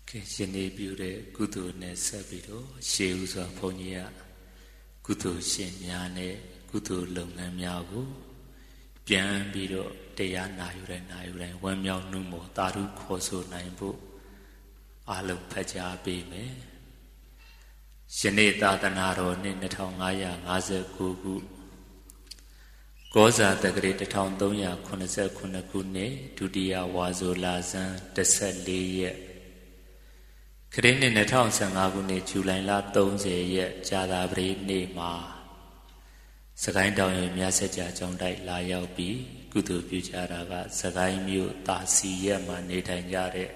ရှင်နေပြုတဲ့ကုသိုလ်နဲ့ဆက်ပြီးတော့ရှေးဥစွာဘုန်းကြီးကကုသိုလ်ရှင်များနဲ့ကုသိုလ်လုပ်ငန်းများကိုပြန်ပြီးတော့တရားနာယူတိုင်းဝမ်းမြောက်နှုတ်မော်သာဓုခေါ်ဆိုနိုင်ဖို့အားလုံးဖတ်ကြားပေးမယ်။ယနေ့သာသနာတော်နှစ်2559ခုကောဇာတက္ကရာ1389ခုနှစ်ဒုတိယဝါဆိုလဆန်း14ရက်ခရစ်နှစ်2015ခုနှစ်ဇူလိုင်လ30ရက်ကြာသပတေးနေ့မှာစကိုင်းတောင်ရဲ့မြတ်ဆက်ကြာကျောင်းတိုက်လာရောက်ပြီးကုသိုလ်ပြုကြတာကစကိုင်းမြို့တာစီရက်မှာနေထိုင်ကြတဲ့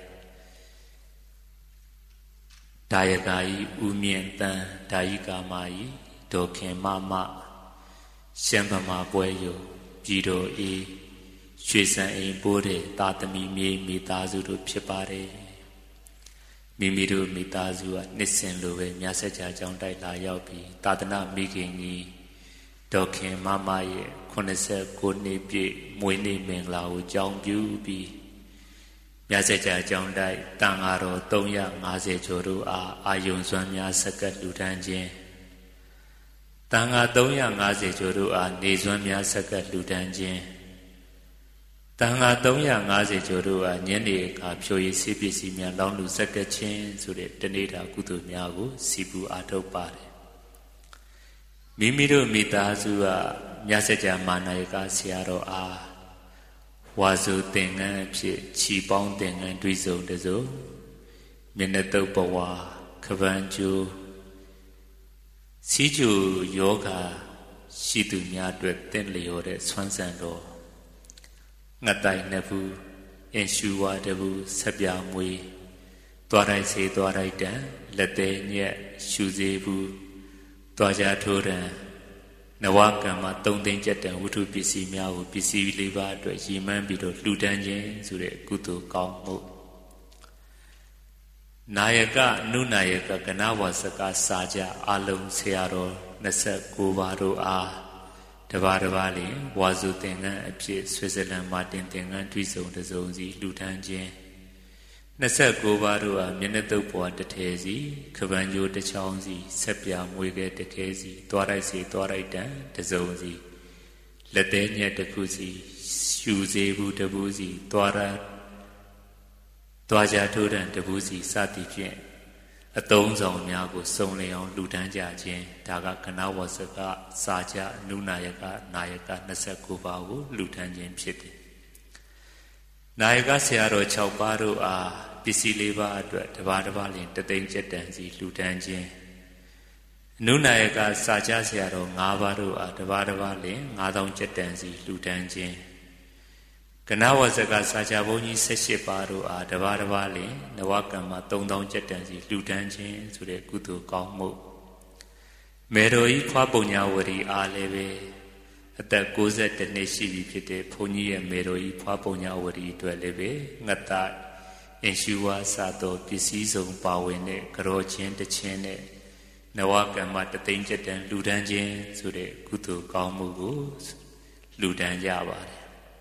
ဒါယကာကြီးဦးမြင့်တန်းဒါယိကာမကြီးဒေါ်ခင်မမရှမ်းဗမာပွဲရုံပြည်တော်အေးရွှေစံအိမ်ပိုးတဲ့တာသမီမြေမိသားစုတို့ဖြစ်ပါတယ်မိမိတို့မိသားစုကနှစ်စဉ်လိုပဲမြတ်ဆက်ကြာကျောင်းတိုက်လာရောက်ပြီးသာသနာမိခင်ကြီးဒေါ်ခင်မမရဲ့89နှစ်ပြည့်မွေးနေ့မင်္ဂလာကိုကြောင်းပြုပြီးမြတ်ဆက်ကြာကျောင်းတိုက်တန်ဃာတော်350ကျော်တို့အားအာယုံစွမ်းများစက္ကန့်လူထမ်းခြင်းတန်ဃာ350ကျော်တို့အားနေစွမ်းများစက္ကန့်လူထမ်းခြင်းတန်ဃာ350ကျော်တို့အားညနေအခါဖြိုရည်ဆေးပစ္စည်းများလောင်းလူစက္ကန့်ခြင်းဆိုတဲ့တနေ့တာကုသိုလ်များကိုစီပူအားထုတ်ပါတယ်မိမိတို့မိသားစုကမြတ်စကြာမာနာယကဆရာတော်အားဝါစုသင်္ကန်းအဖြစ်ခြီပေါင်းသင်္ကန်းတွေးစုံတစုံမျက်နှာတုပ်ဘဝခပန်းကျိုးစီကျူယောဂရှိသူများအတွက်တင့်လျော်တဲ့ဆွမ်းဆန်တော်ငတ်တိုင်နှစ်ဘူးအင်ရှူဝါတဘူးဆက်ပြမွေးသွားတိုင်းစေသွားတိုင်းတန်လက်သေးညက်ရှူစေဘူးသွားကြထိုးတန်နဝကံမှာ3သိန်းကျပ်တန်ဝတ္ထုပစ္စည်းများကိုပစ္စည်း၄ပါးအတွက်ရည်မှန်းပြီးတော့လှူဒန်းခြင်းဆိုတဲ့ကုသိုလ်ကောင်းမှုနာယကအနုနာယကကဏဝါစကစာကြအလုံးဆရာတော်29ပါးတို့အားတပါးလေးဝါစုသင်္ကန်းအဖြစ်ဆွေဇာလန်မာတင်သင်္ကန်းတွေးစုံတစုံစီလှူဒန်းခြင်း29ပါးတို့အားမျက်နှာတုပ်ဘဝတစ်ထည်စီခပန်းကျိုးတစ်ချောင်းစီဆက်ပြမွေခဲတစ်ခဲစီသွားတိုက်စီသွားတိုက်တန်တစ်စုံစီလက်သေးညက်တစ်ခုစီရှူစေဘူးတစ်ဘူးစီသွားကြထိုးတန်တစ်ဘူးစီစသည်ဖြင့်အသုံးဆောင်များကိုစုံလင်အောင်လှူဒန်းကြခြင်းဒါကကဏဝဆကစာကြအနုနာယကနာယက29ပါးကိုလှူဒန်းခြင်းဖြစ်တယ်နာယကဆရာတော်6ပါးတို့အားပစ္စည်း၄ပါးအတွက်တပါးလင်3သိန်းကျပ်တန်စီလှူဒန်းခြင်းအနုနာယကစာကြဆရာတော်5ပါးတို့အားတပါးလင်9000ကျပ်တန်စီလှူဒန်းခြင်းကဏဝဇကစာကြဘုန်းကြီး18ပါးတို့အားတပါးလင်နဝကံမှာ3000ကျပ်တန်စီလှူဒန်းခြင်းဆိုတဲ့ကုသိုလ်ကောင်းမှုမေတော်ကြီးဖွားပုံညာဝရီအားလည်းပဲအသက်62နှစ်ရှိပြီဖြစ်တဲ့ဘုန်းကြီးရဲ့မေတော်ကြီးဖွားပုံညာဝရီအတွက်လည်းပဲငတ်တအင်ရှူဝါစသောပစ္စည်းစုံပါဝင်တဲ့ကြောချင်းတချင်းနဲ့နဝကံမှာ3သိန်းကျပ်တန်လှူဒန်းခြင်းဆိုတဲ့ကုသိုလ်ကောင်းမှုကိုလှူဒန်းကြပါတယ်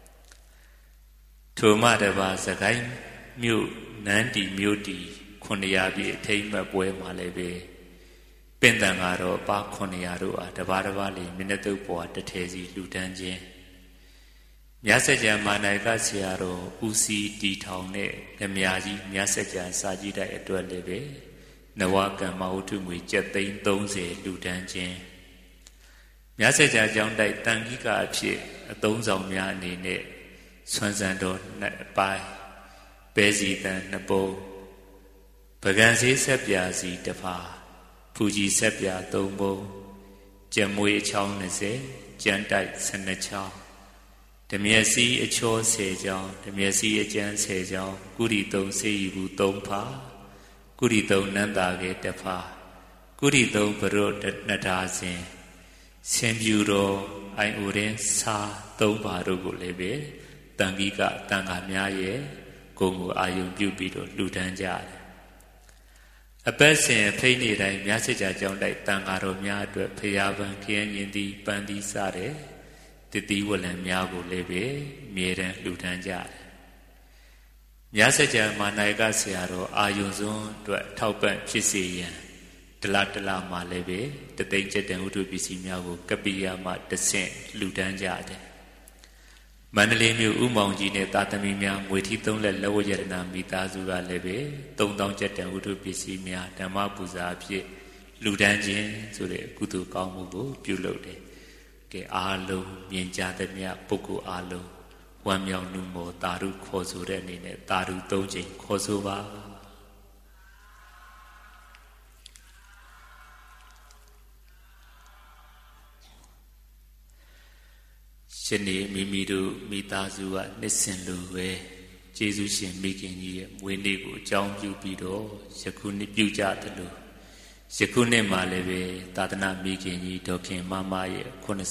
ထိုမှတပါစကိုင်းမြို့နန်းတီမြို့တီ900ပြည့်အထိမ်းအမှတ်ပွဲမှာလည်းပဲပင်တန်ကတော့ပါ900တို့အားတပါးလေးမျက်နှာတုပ်ပေါ်တစ်ထည်စီလှူဒန်းခြင်းမြတ်စကြာမာနာယကဆရာတော်ဦးစီးတီထောင်တဲ့ဓမြကြီးမြတ်စကြာစာကြည့်တိုက်အတွက်လည်းပဲနဝကံမဝတ္ထုငွေကျပ်သိန်း30လှူဒန်းခြင်းမြတ်စကြာကျောင်းတိုက်တန်ခိကအဖြစ်အသုံးဆောင်များအနေနဲ့ဆွမ်းဆန်တော်2ပိုင်းပဲစီတန်2ပုံပကံစည်းဆက်ပြစီ1ဖာဖူကြီးဆက်ပြ3ပုံကျမွေအချောင်း20ကျန်းတိုက်12ချောင်းဓမြက်စီအချော10ချောင်းဓမြက်စီအကျန်း10ချောင်းကုရီ3စေရီဘူး3ဖာကုရီ3နန္တာကေ1ဖာကုရီ3ဘရုတ်2ဒါစင်ဆင်ပြူတော်အိုင်အိုရင်စာ3ပါတို့ကိုလည်းပဲတန်ခိကတန်ခါများရဲ့ဂုဏ်ကိုအာယုံပြုပြီးတော့လှူဒန်းကြတယ်အပတ်စဉ်ဖိနေတိုင်းမြတ်စကြာကျောင်းတိုက်တန်ဃာတော်များအတွက်ဖရာပန်ခရမ်းရင်သည်ပန်းသည်စတဲ့တတိဝလံများကိုလည်းပဲအမြဲတမ်းလှူဒန်းကြတယ်မြတ်စကြာမာနာယကဆရာတော်အာယုံစွန်းအတွက်ထောက်ပံ့ဖြစ်စေရန်တလမှာလည်းပဲတသိန်းကျက်တန်ဝတ္ထုပစ္စည်းများကိုကပိယမတဆင့်လှူဒန်းကြတယ်မန္တလေးမြို့ဥမောင်ကြီးနဲ့တာသမီများငွေထီး3လက်လက်ဝတ်ရတနာမိသားစုကလည်းပဲ3000ကျက်တန်ဝတ္ထုပစ္စည်းများဓမ္မပူဇာအဖြစ်လှူဒန်းခြင်းဆိုတဲ့ကုသိုလ်ကောင်းမှုကိုပြုလုပ်တယ်ကဲအားလုံးမြင်ကြသမျှပုဂ္ဂိုလ်အားလုံးဝမ်းမြောက်နှုမောတာရုခေါ်ဆိုတဲ့အနေနဲ့တာရု3ချိန်ခေါ်ဆိုပါရှင်ဒီမိမိတို့မိသားစုကနှစ်စဉ်လိုပဲကျေးဇူးရှင်မိခင်ကြီးရဲ့မွေးနေ့ကိုအကြောင်းပြုပြီးတော့ယခုနှစ်ပြုကြသလိုယခုနှစ်မှာလည်းပဲသာသနာမိခင်ကြီးဒေါခင်မမရဲ့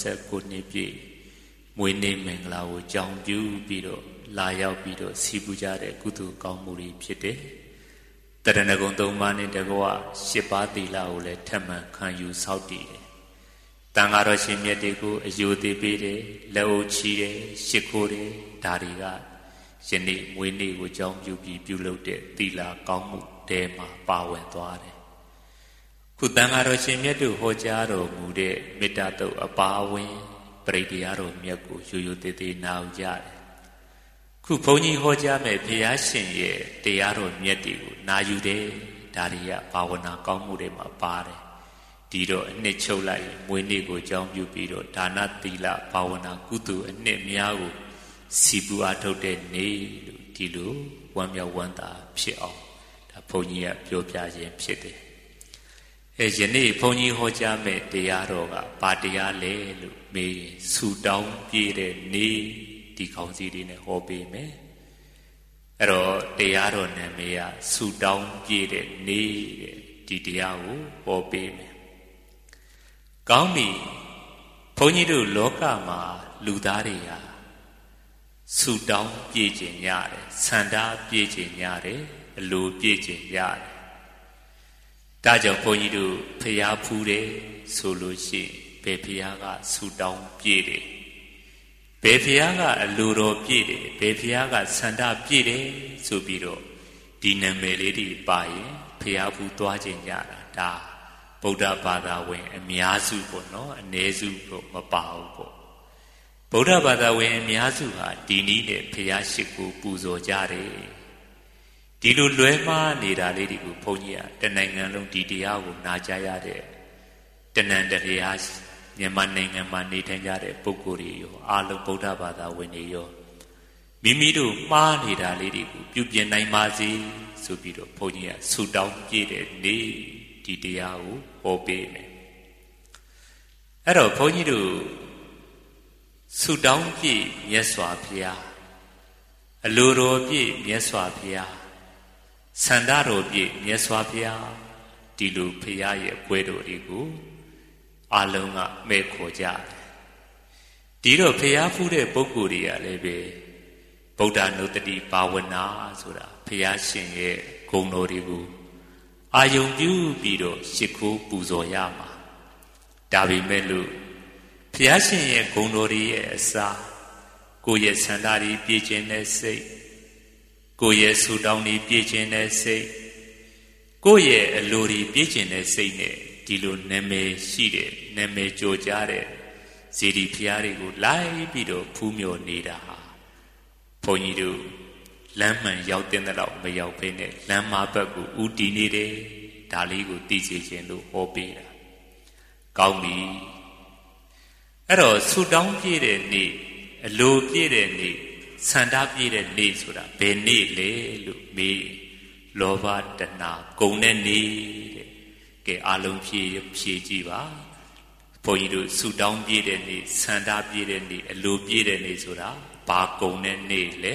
89နှစ်ပြည့်မွေးနေ့မင်္ဂလာကိုကြောင်းပြုပြီးတော့လာရောက်ပြီးတော့စီးပူကြတဲ့ကုသိုလ်ကောင်းမှုတွေဖြစ်တယ်။တရဏဂုံ3ပါးနဲ့တကွ10ပါးသီလကိုလည်းထပ်မံခံယူဆောက်တည်တယ်။တန်ဃာတော်ရှင်မြတ်တွေကိုအယုသေးပေးတယ်လက်အုပ်ချီတယ်ရှ िख ိုးတယ်ဒါတွေကယနေ့မွေးနေ့ကိုကြောင်းပြုပြီးပြုလုပ်တဲ့သီလကောင်းမှုတဲမှာပါဝင်သွားတယ်။ခုတန်ဃာတော်ရှင်မြတ်တို့ဟောကြားတော်မူတဲ့မေတ္တာတုတ်အပါဝင်ပရိတရားတော်မြတ်ကိုရိုးရိုးသေးသေးနာကြတယ်ခုဘုန်းကြီးဟောကြားမဲ့ဘုရားရှင်ရဲ့တရားတော်မြတ်တွေကိုနာယူတယ်ဒါတွေကဘာဝနာကောင်းမှုတွေမှာပါတယ်ဒီတော့အနှစ်ချုပ်လိုက်မွေးနေ့ကိုကြောင်းပြုပြီးတော့ဒါနသီလဘာဝနာကုသိုလ်အနှစ်များကိုစီပူအားထုတ်တဲ့နေ့လို့ဒီလိုဝမ်းမြောက်ဝမ်းသာဖြစ်အောင်ဒါဘုန်းကြီးကပြောပြခြင်းဖြစ်တယ်ယနေ့ဘုန်းကြီးဟောကြားမဲ့တရားတော်ကဘာတရားလဲလို့မေးရင်ဆူတောင်းပြည့်တဲ့နေ့ဒီခေါင်းစည်းလေးနဲ့ဟောပေးမယ်အဲ့တော့တရားတော်နာမည်ကဆူတောင်းပြည့်တဲ့နေ့တဲ့ဒီတရားကိုဟောပေးမယ်ကောင်းပြီဘုန်းကြီးတို့လောကမှာလူသားတွေဟာဆူတောင်းပြည့်ခြင်းရတယ်ဆန္ဒပြည့်ခြင်းရတယ်အလိုပြည့်ခြင်းရတယ်ဒါကြောင့်ဘုန်းကြီးတို့ဖျားဖူးတယ်ဆိုလို့ရှိရင်ဘယ်ဖျားကဆူတောင်းပြည့်တယ်ဘယ်ဖျားကအလိုတော်ပြည့်တယ်ဘယ်ဖျားကဆန္ဒပြည့်တယ်ဆိုပြီးတော့ဒီနာမည်လေးတွေပါရင်ဖျားဖူးသွားခြင်းကြတာဒါဗုဒ္ဓဘာသာဝင်အများစုပေါ့နော်အ ਨੇ စုတော့မပါဘူးပေါ့ဗုဒ္ဓဘာသာဝင်အများစုဟာဒီနည်းနဲ့ဖျားရှိကိုပူဇော်ကြတယ်ဒီလိုလွဲမှားနေတာလေးတွေကိုဘုန်းကြီးကတနိုင်ငံလုံးဒီတရားကိုနာကြားရတဲ့တဏ္ဍတရားမြန်မာနိုင်ငံမှာနေထိုင်ကြတဲ့ပုဂ္ဂိုလ်တွေရောအာလုံးဗုဒ္ဓဘာသာဝင်တွေရောမိမိတို့မှားနေတာလေးတွေကိုပြုပြင်နိုင်ပါစေဆိုပြီးတော့ဘုန်းကြီးကဆူတောင်းပြည့်တဲ့နေ့ဒီတရားကိုဟောပေးမယ်အဲ့တော့ဘုန်းကြီးတို့ဆူတောင်းပြည့်မြတ်စွာဘုရားအလိုတော်ပြည့်မြတ်စွာဘုရားဆန္ဒတော်ပြည့်မြတ်စွာဘုရားဒီလိုဘုရားရဲ့ပွဲတော်တွေကိုအလုံးကမဲ့ခေါ်ကြတယ်ဒီတော့ဘုရားဖူးတဲ့ပုဂ္ဂိုလ်တွေကလည်းပဲဗုဒ္ဓနုတ္တိဘာဝနာဆိုတာဘုရားရှင်ရဲ့ဂုဏ်တော်တွေကိုအာယုံပြုပြီးတော့ရှ िख ိုးပူဇော်ရမှာဒါပေမဲ့လို့ဘုရားရှင်ရဲ့ဂုဏ်တော်တွေရဲ့အစာကိုယ့်ရဲ့ဆန္ဒတွေပြည့်ခြင်းတဲ့စိတ်ကိုယ့်ရဲ့ဆူတောင်းတွေပြည့်ခြင်းတဲ့စိတ်ကိုယ့်ရဲ့အလိုတွေပြည့်ခြင်းတဲ့စိတ်နဲ့ဒီလိုနာမည်ရှိတဲ့နာမည်ကြော်ကြားတဲ့ဇေဒီဖျားတွေကိုလိုက်ပြီးတော့ဖူးမြော်နေတာဟာဘုန်းကြီးတို့လမ်းမှန်ရောက်တဲ့တော့မရောက်ဘဲနဲ့လမ်းမဘက်ကိုဥတီနေတယ်ဒါလေးကိုသိစေခြင်းလို့ဟောပေးတာကောင်းပြီအဲ့တော့ဆူတောင်းပြည့်တဲ့နေ့အလိုပြည့်တဲ့နေ့ဆန္ဒပြည့်တဲ့နေ့ဆိုတာဘယ်နေ့လဲလို့မေးလောဘတဏှာကုန်တဲ့နေ့တဲ့ကဲအလုံးဖြည့်ကြည့်ပါဘုန်းကြီးတို့ဆူတောင်းပြည့်တဲ့နေ့ဆန္ဒပြည့်တဲ့နေ့အလိုပြည့်တဲ့နေ့ဆိုတာဘာကုန်တဲ့နေ့လဲ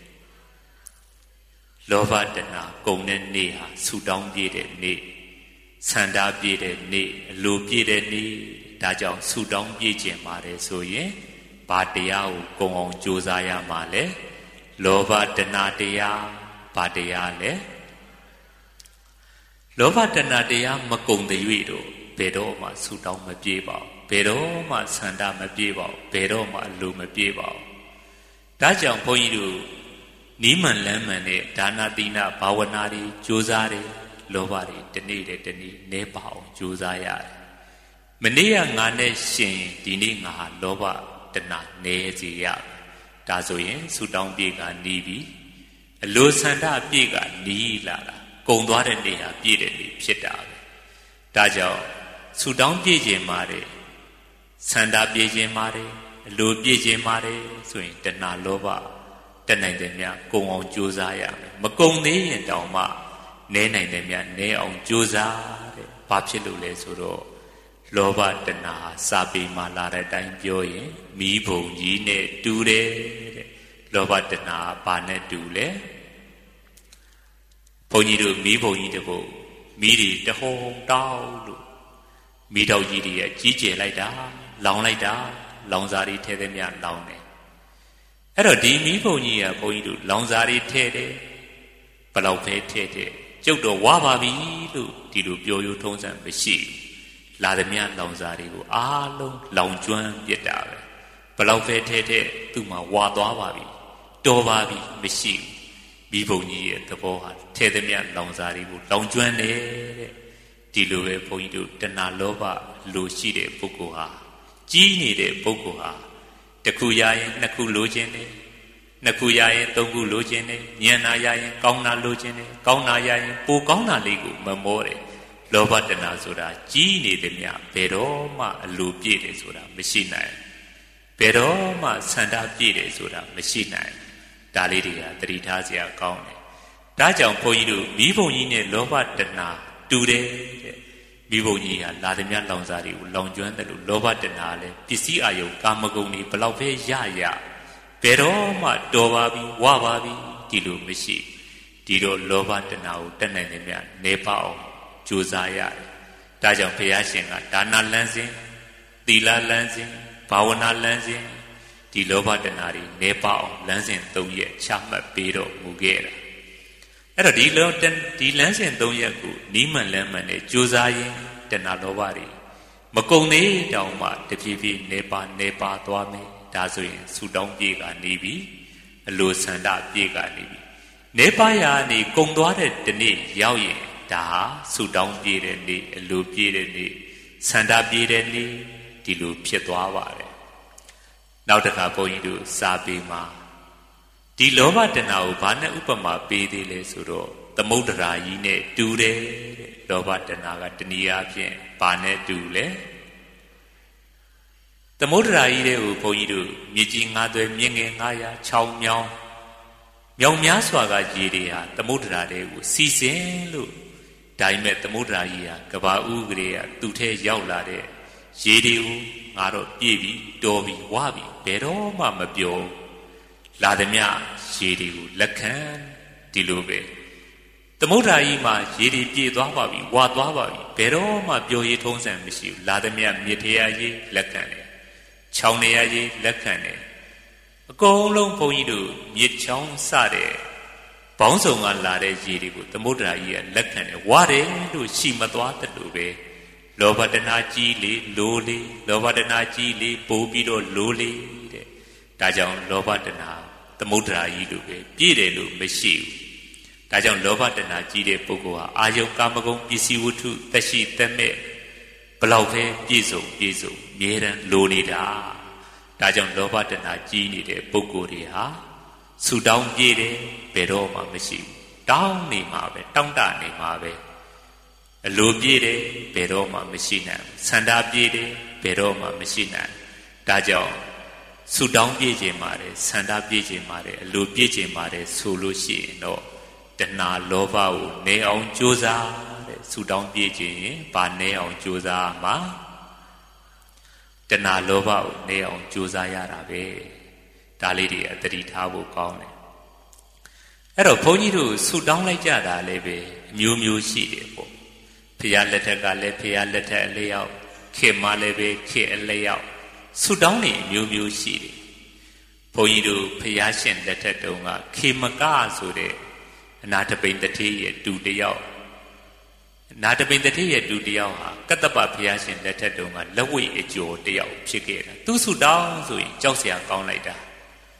လောဘတဏှာကုန်တဲ့နေ့ဟာဆူတောင်းပြည့်တဲ့နေ့ဆန္ဒပြည့်တဲ့နေ့အလိုပြည့်တဲ့နေ့ဒါကြောင့်ဆူတောင်းပြည့်ခြင်းပါတယ်ဆိုရင်ဘာတရားကိုကုံအောင်ကြိုးစားရမှာလဲလောဘတဏှာတရားဘာတရားလဲလောဘတဏှာတရားမကုံတဲ့၍တော့ဘယ်တော့မှဆူတောင်းမပြေပါဘူးဘယ်တော့မှဆန္ဒမပြေပါဘူးဘယ်တော့မှအလိုမပြေပါဘူးဒါကြောင့်ဘုန်းကြီးတို့နီးမှန်လမ်းမှန်တဲ့ဒါနာတိနာဘာဝနာတွေကြိုးစားတယ်လောဘတွေတနေ့တနေ့နဲပါအောင်ကြိုးစားရတယ်မနေ့ကငါနဲ့ရှင်ဒီနေ့ငါဟာလောဘတဏနဲစီရဒါဆိုရင်ဆူတောင်းပြေကနီးပြီအလိုဆန္ဒပြေကနီးလာတာကုံသွားတဲ့နေဟာပြည့်တဲ့နေဖြစ်တာပဲဒါကြောင့်ဆူတောင်းပြေခြင်းပါတယ်ဆန္ဒပြေခြင်းပါတယ်အလိုပြေခြင်းပါတယ်ဆိုရင်တဏလောဘတက်နိုင်တယ်များကုံအောင်ကြိုးစားရမယ်မကုံသေးရင်တောင်မှနဲနိုင်တယ်များနဲအောင်ကြိုးစားတဲ့ဘာဖြစ်လို့လဲဆိုတော့လောဘတဏစာပေမှာလာတဲ့အတိုင်းပြောရင်မီးဘုံကြီးနဲ့တူတယ်တဲ့လောဘတဏဘာနဲ့တူလဲဘုန်းကြီးတို့မီးဘုံကြီးတပုတ်မီးတွေတဟုံတောက်လို့မီးတောက်ကြီးတွေကကြီးကျယ်လိုက်တာလောင်လိုက်တာလောင်စာတွေထဲထဲများလောင်တယ်အဲ့တော့ဒီမီးဘုံကြီးကဘုန်းကြီးတို့လောင်စာတွေထဲတယ်ဘလောက်ပဲထဲတယ်ကျုပ်တော့ဝါပါပြီလို့ဒီလိုပြောရိုးထုံးစံမရှိဘူးလာသမျှလောင်စာတွေကိုအားလုံးလောင်ကျွမ်းပြစ်တာပဲဘလောက်ပဲထဲထဲသူ့မှာဝါသွားပါပြီတော်ပါပြီမရှိဘူးမိဘုံကြီးရဲ့သဘောဟာထဲသမျှလောင်စာတွေကိုလောင်ကျွမ်းတယ်တဲ့ဒီလိုပဲဘုန်းကြီးတို့တဏှာလောဘလိုရှိတဲ့ပုဂ္ဂိုလ်ဟာကြီးနေတဲ့ပုဂ္ဂိုလ်ဟာတစ်ခုရရင်နှစ်ခုလိုချင်တယ်နှစ်ခုရရင်သုံးခုလိုချင်တယ်ဉာဏ်နာရရင်ကောင်းတာလိုချင်တယ်ကောင်းတာရရင်ပိုကောင်းတာလေးကိုမမောတယ်လောဘတဏှာဆိုတာကြီးနေသည်မြဘယ်တော့မှအလိုပြည့်တယ်ဆိုတာမရှိနိုင်ဘယ်တော့မှဆန္ဒပြည့်တယ်ဆိုတာမရှိနိုင်ဒါလေးတွေကသတိထားစရာကောင်းတယ်ဒါကြောင့်ဘုန်းကြီးတို့မိဘုံကြီးနဲ့လောဘတဏှာတူတယ်တဲ့မိဘုံကြီးကလာသည်မြလောင်စာတွေကိုလောင်ကျွမ်းတယ်လို့လောဘတဏှာလည်းပစ္စည်းအာယုကာမဂုဏ်တွေဘလောက်ပဲရဘယ်တော့မှတော်ပါပြီဝပါပြီဒီလိုမရှိဒီတော့လောဘတဏှာကိုတက်နိုင်တယ်မြနေပါအောင်ကြိုးစားရတယ်ဒါကြောင့်ဘုရားရှင်ကဒါနလမ်းစဉ်သီလလမ်းစဉ်ဘာဝနာလမ်းစဉ်ဒီလောဘတဏှာတွေနေပါအောင်လမ်းစဉ်၃ရက်ချမှတ်ပေးတော့မူခဲ့တာအဲ့တော့ဒီလမ်းစဉ်၃ရက်ကိုနီးမှန်လမ်းမှန်နဲ့ကြိုးစားရင်တဏှာလောဘတွေမကုန်သေးတောင်မှတဖြည်းဖြည်းနေပါသွားမယ်ဒါဆိုရင်ဆူတောင်းပြေကနေပြီအလိုဆန္ဒပြေကနေပြီနေပါရာနေကုံသွားတဲ့ဒီနေ့ရောက်ရင်ဒါဟာဆူတောင်းပြေတဲ့နေ့အလိုပြေတဲ့နေ့ဆန္ဒပြေတဲ့နေ့ဒီလိုဖြစ်သွားပါတယ်နောက်တစ်ခါဘုန်းကြီးတို့စာပေမှာဒီလောဘတဏှာကိုဘာနဲ့ဥပမာပေးသေးလဲဆိုတော့သမုဒ္ဒရာကြီးနဲ့တူတယ်တဲ့လောဘတဏှာကတဏှာဖြင့်ဘာနဲ့တူလဲသမုဒ္ဒရာကြီးတွေကိုဘုန်းကြီးတို့မြေကြီးငါးသွဲမြင့်ငယ်900ချောင်းမြောင်းများစွာကရေတွေဟာသမုဒ္ဒရာတွေကိုစီစဉ်လို့ဒါပေမဲ့သမုဒ္ဒရာကြီးဟာကဘာဥကလေးကသူ့ထဲရောက်လာတဲ့ရေတွေကိုငါတော့ပြည့်ပြီတော်ပြီဝပြီဘယ်တော့မှမပြောလာသမျှရေတွေကိုလက်ခံဒီလိုပဲသမုဒ္ဒရာကြီးမှာရေတွေပြည့်သွားပါပြီဝသွားပါပြီဘယ်တော့မှပြောရေးထုံးစံမရှိဘူးလာသမျှမြစ်ထရာရေလက်ခံတယ်ချောင်းနေရာရေလက်ခံတယ်အကုန်လုံးဘုန်းကြီးတို့မြစ်ချောင်းစတဲ့ဘောင်းဆောင်ကလာတဲ့ရေတွေကိုသမုဒ္ဒရာကြီးကလက်ခံတယ်ဝါတယ်လို့ရှိမသွားတဲ့လိုပဲလောဘတဏှာကြီးလေလိုလေလောဘတဏှာကြီးလေပိုးပြီးတော့လိုလေတဲ့ဒါကြောင့်လောဘတဏှာသမုဒ္ဒရာကြီးလိုပဲပြည့်တယ်လို့မရှိဘူးဒါကြောင့်လောဘတဏှာကြီးတဲ့ပုဂ္ဂိုလ်ဟာအာယုကာမဂုဏ်ပစ္စည်းဝတ္ထုသက်ရှိသက်မဲ့ဘလောက်ပဲပြည့်စုံမြဲတမ်းလိုနေတာဒါကြောင့်လောဘတဏှာကြီးနေတဲ့ပုဂ္ဂိုလ်တွေဟာဆူတောင်းပြေးတယ်ဘယ်တော့မှမရှိဘူးတောင်းနေမှာပဲတောင်းတနေမှာပဲအလိုပြေးတယ်ဘယ်တော့မှမရှိနိုင်ဘူးဆန္ဒပြေးတယ်ဘယ်တော့မှမရှိနိုင်ဒါကြောင့်ဆူတောင်းပြေးခြင်းပါတယ်ဆန္ဒပြေးခြင်းပါတယ်အလိုပြေးခြင်းပါတယ်ဆိုလို့ရှိရင်တော့တဏှာလောဘကိုနေအောင်ကြိုးစားတဲ့ဆူတောင်းပြေးခြင်းရင်ဘာနေအောင်ကြိုးစားမှာတဏှာလောဘကိုနေအောင်ကြိုးစားရတာပဲဒါလေးတွေအသတိထားဖို့ကောင်းတယ်အဲ့တော့ဘုန်းကြီးတို့ဆူတောင်းလိုက်ကြတာလည်းပဲအမျိုးမျိုးရှိတယ်ပေါ့ဖရာလက်ထက်ကလည်းဖရာလက်ထက်အလျောက်ခေတ်မှလည်းပဲခေတ်အလျောက်ဆူတောင်းနေအမျိုးမျိုးရှိတယ်ဘုန်းကြီးတို့ဖရာရှင်လက်ထက်တုန်းကခေမကဆိုတဲ့အနာတပိန်တတိရဲ့တူတယောက်နာတပိန်တတိရဲ့တူတယောက်ဟာကတ္တပဘုရားရှင်လက်ထက်တုန်းကလက်ဝိတ်အကျော်တယောက်ဖြစ်ခဲ့တာသူဆူတောင်းဆိုရင်ကြောက်စရာကောင်းလိုက်တာ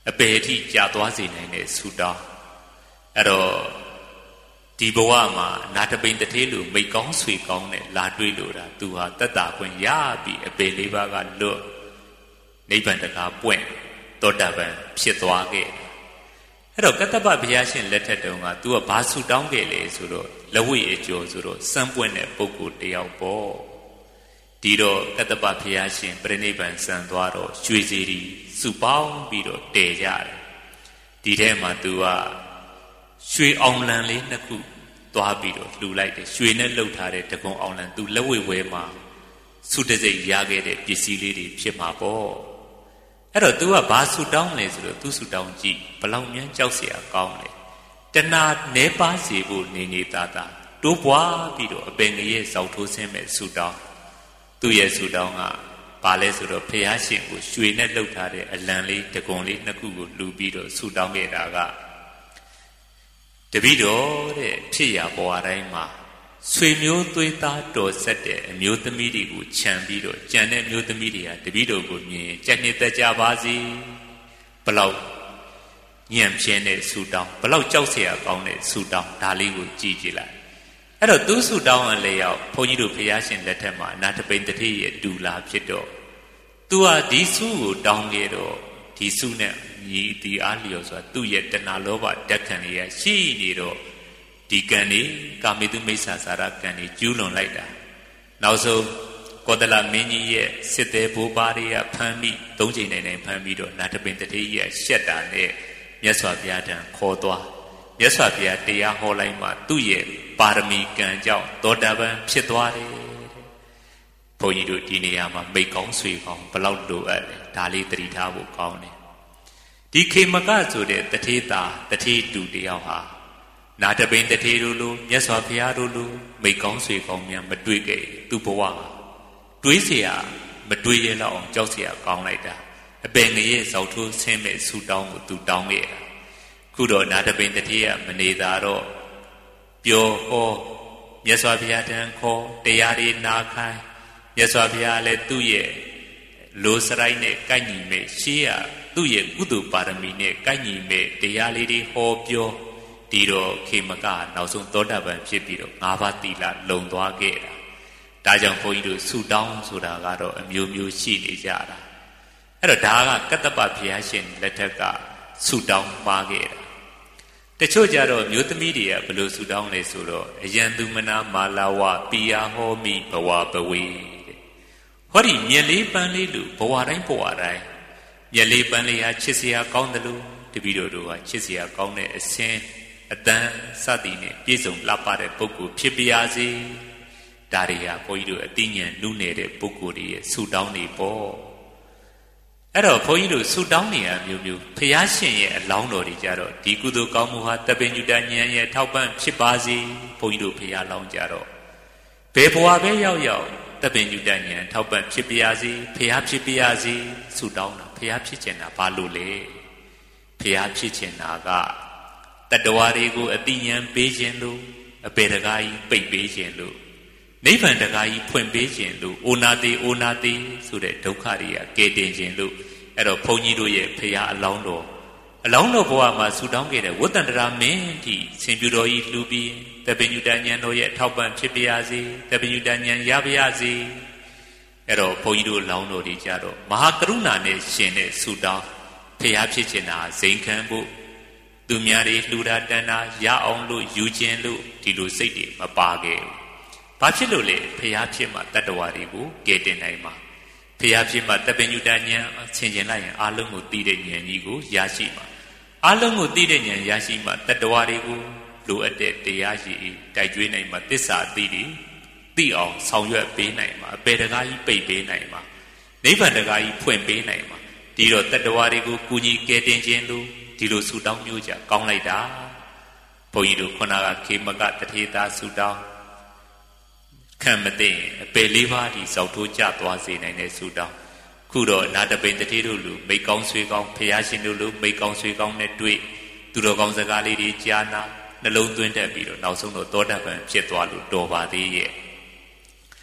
အပေအထိကြာသွားစေနိုင်တဲ့ဆူတောင်းအဲ့တော့ဒီဘဝမှာနာတပိန်တထေးလူမိတ်ကောင်းဆွေကောင်းနဲ့လာတွေ့လို့တာသူဟာတတ်တာခွင့်ရပြီးအပေလေးပါးကလွတ်နိဗ္ဗာန်တကားပွင့်သောတာပန်ဖြစ်သွားခဲ့အဲ့တော့ကတ္တပဘုရားရှင်လက်ထက်တုန်းကသူကဘာဆူတောင်းခဲ့လဲဆိုတော့လက်ဝိအကျော်ဆိုတော့စမ်းပွင့်တဲ့ပုဂ္ဂိုလ်တယောက်ပေါ့ဒီတော့ကတ္တပဘုရားရှင်ပြိဋိဘံဆံသွားတော့ရွှေစီရီစုပေါင်းပြီးတော့တည်ကြတယ်ဒီထဲမှာသူကရွှေအောင်လံလေးနှစ်ခုသွားပြီးတော့လှူလိုက်တယ်ရွှေနဲ့လှုပ်ထားတဲ့တကုံအောင်လံသူလက်ဝိဝဲမှာစုတစိတ်ရခဲ့တဲ့ပစ္စည်းလေးတွေဖြစ်မှာပေါ့အဲ့တော့ तू ကဘာဆူတောင်းလဲဆိုတော့ तू ဆူတောင်းကြည့်ဘလောက်များကြောက်เสียကောင်းလဲတဏှာနဲပါစေဖို့နေနေတာတိုးပွားပြီးတော့အပင်ငရဲ့ဇောက်ထိုးဆင်းမဲ့ဆူတောင်းသူ့ရဲ့ဆူတောင်းကဘာလဲဆိုတော့ဖះရှင်ကိုရွှေနဲ့လှုပ်ထားတဲ့အလံလေးတကုံလေးနှစ်ခုကိုလှူပြီးတော့ဆူတောင်းခဲ့တာကတပည့်တော်တဲ့ဖြစ်ရဘဝတိုင်းမှာဆွေမျိုးသွေးသားတော်ဆက်တဲ့အမျိုးသမီးတွေကိုခြံပြီးတော့ကြံတဲ့မျိုးသမီးတွေကတပည့်တော်ကိုမြင်ကြက်နှစ်သက်ကြပါစေဘလောက်ညံ့ပြင်းတဲ့ဆူတောင်းဘလောက်ကြောက်เสียကောင်းတဲ့ဆူတောင်းဒါလေးကိုကြည့်ကြည့်လိုက်အဲ့တော့သူဆူတောင်းအလျောက်ဘုန်းကြီးတို့ဖះရှင်လက်ထက်မှာနာတပိန်တတိရဲ့ဒူလာဖြစ်တော့သူဟာဒီဆူကိုတောင်းခဲ့တော့ဒီဆူနဲ့ညီတီအားလျော်ဆိုတာသူ့ရဲ့တဏှာလောဘဓာတ်ခံတွေရရှိနေတော့ဒီကံนี่ကာမေတုမိစ္ဆာစာရကံนี่ကျူးလွန်လိုက်တာနောက်ဆုံးကောသလမင်းကြီးရဲ့စစ်သေးဘိုးပါးတွေကဖမ်းမိ၃ချိန်နိုင်ဖမ်းပြီးတော့နာတပင်တတိယရှက်တာနဲ့မြတ်စွာဘုရားထံခေါ်သွားမြတ်စွာဘုရားတရားဟောလိုက်မှသူ့ရဲ့ပါရမီကံကြောင့်သောတာပန်ဖြစ်သွားတယ်ဘုန်းကြီးတို့ဒီနေရာမှာမိတ်ကောင်းဆွေကောင်းဘလောက်လိုအပ်လဲဒါလေးသတိထားဖို့ကောင်းတယ်ဒီခေမကဆိုတဲ့တထေတာတထေတူတယောက်ဟာနာတပိန်တထေတို့လိုမြတ်စွာဘုရားတို့လိုမိတ်ကောင်းဆွေကောင်းများမတွေ့ခဲ့သူ့ဘဝတွေးเสียမတွေးရတော့အောင်ကြောက်เสียကောင်းလိုက်တာအပင်ငရဲ့ဇောက်ထိုးဆင်းမဲ့ဆူတောင်းကိုသူတောင်းခဲ့တာခုတော့နာတပိန်တထေကမနေတာတော့ပြောဟောမြတ်စွာဘုရားတန်ခေါ်တရားတွေနာခိုင်းမြတ်စွာဘုရားလည်းသူ့ရဲ့လိုစရိုက်နဲ့ကိုက်ညီမဲ့ရှေးရသူ့ရဲ့ကုသိုလ်ပါရမီနဲ့ကိုက်ညီမဲ့တရားလေးတွေဟောပြောဒီတော့ခေမကနောက်ဆုံးသောတာပန်ဖြစ်ပြီးတော့၅ပါးသီလလုံသွားခဲ့တာဒါကြောင့်ဘုန်းကြီးတို့ဆူတောင်းဆိုတာကတော့အမျိုးမျိုးရှိနေကြတာအဲ့တော့ဒါကကတ္တပဘုရားရှင်လက်ထက်ကဆူတောင်းပါခဲ့တာတချို့ကြတော့မျိုးသမီးတွေကဘယ်လိုဆူတောင်းလဲဆိုတော့အယံသူမနာမာလာဝပိယဟောမိဘဝဘဝေတဲ့ဟောဒီမြက်လေးပန်းလေးလူဘဝတိုင်းမြက်လေးပန်းလေးဟာချစ်စရာကောင်းတယ်လို့တပည့်တော်တို့ကချစ်စရာကောင်းတဲ့အစင်းအတန်စသည်နဲ့ပြည့်စုံလှပတဲ့ပုဂ္ဂိုလ်ဖြစ်ပါစေဒါတွေဟာဘုန်းကြီးတို့အသိဉာဏ်နုနယ်တဲ့ပုဂ္ဂိုလ်တွေရဲ့ဆူတောင်းနေပေါ့အဲ့တော့ဘုန်းကြီးတို့ဆူတောင်းနေရမျိုးမျိုးဖះရှင်ရဲ့အလောင်းတော်တွေကြတော့ဒီကုသိုလ်ကောင်းမှုဟာတပင်ညုတဉာဏ်ရဲ့ထောက်ပံ့ဖြစ်ပါစေဘုန်းကြီးတို့ဖះလောင်းကြတော့ဘယ်ဘဝပဲရောက်တပင်ညုတဉာဏ်ထောက်ပံ့ဖြစ်ပါစေဖះဖြစ်ပါစေဆူတောင်းတာဖះဖြစ်ချင်တာဘာလို့လဲဖះဖြစ်ချင်တာကတတ္တဝါတွေကိုအတိဉာဏ်ပေးခြင်းလို့အပေတကားကြီးပိတ်ပေးခြင်းလို့နိဗ္ဗာန်တကားကြီးဖွင့်ပေးခြင်းလို့အိုနာတိဆိုတဲ့ဒုက္ခတွေကကယ်တင်ခြင်းလို့အဲ့တော့ဘုန်းကြီးတို့ရဲ့ဖရာအလောင်းတော်ဘဝမှာဆူတောင်းခဲ့တဲ့ဝတ္တန္တရာမင်းဒီဆင်ပြူတော်ကြီးလှူပြီးတပင်ညုတဉာဏ်တော်ရဲ့ထောက်ပံ့ဖြစ်ပါစေတပင်ညုတဉာဏ်ရပါစေအဲ့တော့ဘုန်းကြီးတို့လောင်းတော်တွေကြတော့မဟာကရုဏာနဲ့ရှင်တဲ့ဆူတောင်းဖရာဖြစ်ချင်တာဇိမ်ခံဖို့သူများတွေလှူတာတန်တာရအောင်လို့ယူခြင်းလို့ဒီလိုစိတ်တွေမပါခဲ့ဘူး။ဘာဖြစ်လို့လဲဖះဖြစ်မှတတ္တဝါတွေကိုကယ်တင်နိုင်မှာဖះဖြစ်မှတပင်ညုတဉာဏ်ဆင်ခြင်လိုက်ရင်အလုံးကိုသိတဲ့ဉာဏ်ကြီးကိုရရှိမှာအလုံးကိုသိတဲ့ဉာဏ်ရရှိမှတတ္တဝါတွေကိုလိုအပ်တဲ့တရားရှိတိုက်ကျွေးနိုင်မှာသစ္စာအသိတွေသိအောင်ဆောင်ရွက်ပေးနိုင်မှာအပေတကားကြီးပိတ်ပေးနိုင်မှာနိဗ္ဗာန်တကားကြီးဖွင့်ပေးနိုင်မှာဒီတော့တတ္တဝါတွေကိုကူညီကယ်တင်ခြင်းလို့ဒီလိုဆူတောင်းမျိုးကြကောင်းလိုက်တာဘုန်းကြီးတို့ခုနကခေမကတထေသာဆူတောင်းခံမသိအပေလေးပါးဒီဇောက်ထိုးကြသွားစေနိုင်တဲ့ဆူတောင်းခုတော့နာတပိန်တထေတို့လူမိတ်ကောင်းဆွေကောင်းဖះရှင်တို့လူမိတ်ကောင်းဆွေကောင်းနဲ့တွေ့သူတော်ကောင်းစကားလေးတွေကြားနာနှလုံးသွင်းတတ်ပြီးတော့နောက်ဆုံးတော့သောတာပန်ဖြစ်သွားလို့တော်ပါသေးရဲ့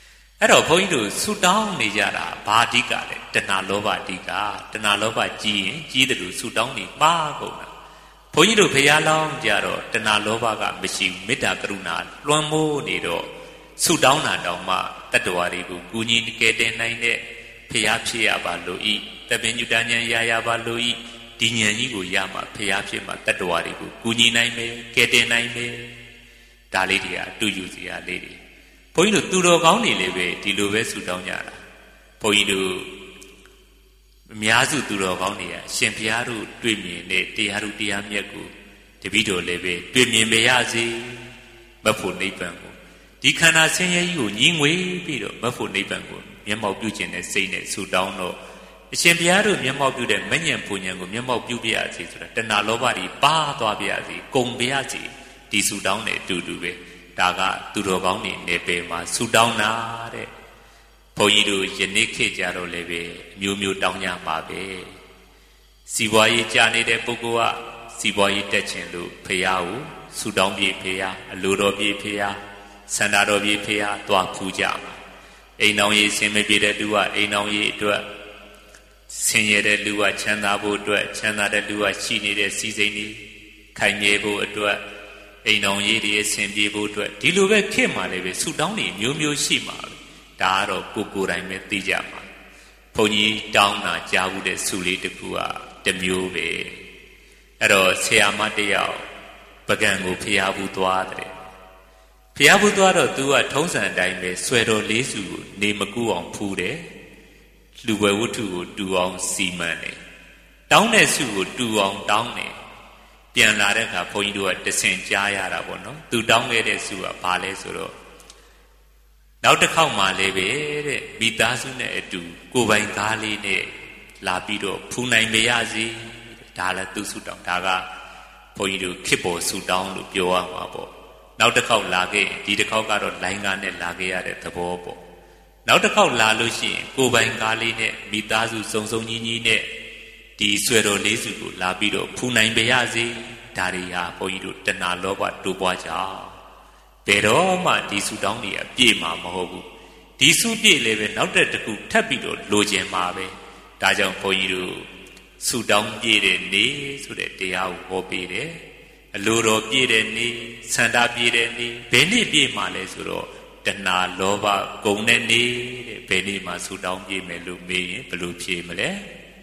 အဲ့တော့ဘုန်းကြီးတို့ဆူတောင်းနေကြတာဘာအဓိကလဲတဏှာလောဘအဓိကတဏှာလောဘကြီးရင်ကြီးတယ်လို့ဆူတောင်းနေပါကုန်တာဘုန်းကြီးတို့ဖရာလောင်းကြတော့တဏှာလောဘကမရှိဘူးမေတ္တာကရုဏာလွှမ်းမိုးနေတော့ဆူတောင်းတာတောင်မှတတ္တဝါတွေကိုကူညီကယ်တင်နိုင်တဲ့ဖရာဖြစ်ရပါလို့ဤတပင်ညုတဉာဏ်ရပါလို့ဤဒီဉာဏ်ကြီးကိုရမှာဖရာဖြစ်မှာတတ္တဝါတွေကိုကူညီနိုင်မယ်ကယ်တင်နိုင်မယ်ဒါလေးတွေကအတူယူစရာလေးတွေဘုန်းကြီးတို့သူတော်ကောင်းတွေလည်းပဲဒီလိုပဲဆူတောင်းကြတာဘုန်းကြီးတို့အများစုသူတော်ကောင်းတွေကရှင်ဘုရားတို့တွေ့မြင်တဲ့တရားတို့တရားမြတ်ကိုတပည့်တော်လည်းပဲတွေ့မြင်ပါရစေမဖို့နိဗ္ဗာန်ကိုဒီခန္ဓာဆင်းရဲကြီးကိုညီငွေပြီးတော့မဖို့နိဗ္ဗာန်ကိုမျက်မှောက်ပြုခြင်းနဲ့စိတ်နဲ့ဆူတောင်းတော့အရှင်ဘုရားတို့မျက်မှောက်ပြုတဲ့မဉ္ဇဉ်ပူဉ္ဇဉ်ကိုမျက်မှောက်ပြုပြရစေဆိုတာတဏှာလောဘတွေပါသွားပြရစေကုန်ပြရစေဒီဆူတောင်းတဲ့အတူတူပဲဒါကသူတော်ကောင်းတွေနေပယ်မှာဆူတောင်းတာတဲ့ဘုန်းကြီးတို့ယနေ့ခေတ်ကြတော့လည်းပဲမျိုးမျိုးတောင်းကြမှာပဲစီပွားရေးကြာနေတဲ့ပုဂ္ဂိုလ်ကစီပွားရေးတက်ခြင်းလို့ဖရာကိုဆူတောင်းပြေဖရာအလိုတော်ပြေဖရာစန္ဒတော်ပြေဖရာသွားဖူးကြမှာအိမ်တော်ရေးဆင်မပြေတဲ့လူကအိမ်တော်ရေးအတွက်ဆင်းရဲတဲ့လူကချမ်းသာဖို့အတွက်ချမ်းသာတဲ့လူကရှိနေတဲ့စီစိန်တွေခိုင်မြဲဖို့အတွက်အိမ်တော်ရေးတွေအဆင်ပြေဖို့အတွက်ဒီလိုပဲခေတ်မှာလည်းပဲဆူတောင်းနေမျိုးမျိုးရှိမှာပဲဒါကတော့ကိုယ်တိုင်ပဲသိကြမှာဘုန်းကြီးတောင်းတာကြားဘူးတဲ့ဆူလေးတစ်ခုကတစ်မျိုးပဲအဲ့တော့ဆရာမတစ်ယောက်ပကံကိုဖျားဘူးသွားတယ်ဖျားဘူးသွားတော့သူကထုံးစံအတိုင်းပဲဆွဲတော်လေးစုကိုနေမကူအောင်ဖူးတယ်လူဝဲဝတ္ထုကိုတူအောင်စီမံတယ်တောင်းတဲ့စုကိုတူအောင်တောင်းတယ်ပြန်လာတဲ့အခါဘုန်းကြီးတို့ကတဆင်ကြားရတာပေါ့နော်သူတောင်းခဲ့တဲ့စုကဘာလဲဆိုတော့နောက်တစ်ခေါက်မှလည်းပဲတဲ့မိသားစုနဲ့အတူကိုယ်ပိုင်ကားလေးနဲ့လာပြီးတော့ဖူးနိုင်ပါရစေဒါလည်းသူစုတောင်းဒါကဘုန်းကြီးတို့ခေတ်ပေါ်စုတောင်းလို့ပြောရမှာပေါ့နောက်တစ်ခေါက်လာခဲ့ဒီတစ်ခေါက်ကတော့လိုင်းကားနဲ့လာခဲ့ရတဲ့သဘောပေါ့နောက်တစ်ခေါက်လာလို့ရှိရင်ကိုယ်ပိုင်ကားလေးနဲ့မိသားစုစုံစုံညီညီနဲ့ဒီဆွေတော်လေးစုကိုလာပြီးတော့ဖူးနိုင်ပါရစေဒါတွေဟာဘုန်းကြီးတို့တဏှာလောဘတိုးပွားကြဘယ်တော့မှဒီဆူတောင်းတွေအပြည့်မှာမဟုတ်ဘူးဒီဆူပြည့်လည်းပဲနောက်တစ်ခုထပ်ပြီးတော့လိုချင်မှာပဲဒါကြောင့်ဘုန်းကြီးတို့ဆူတောင်းပြည့်တဲ့နေ့ဆိုတဲ့တရားကိုဟောပေးတယ်အလိုတော်ပြည့်တဲ့နေ့ဆန္ဒပြည့်တဲ့နေ့ဘယ်နေ့ပြည့်မှာလဲဆိုတော့တဏှာလောဘကုန်တဲ့နေ့တဲ့ဘယ်နေ့မှာဆူတောင်းပြည့်မယ်လို့မေးရင်ဘယ်လိုဖြေမလဲ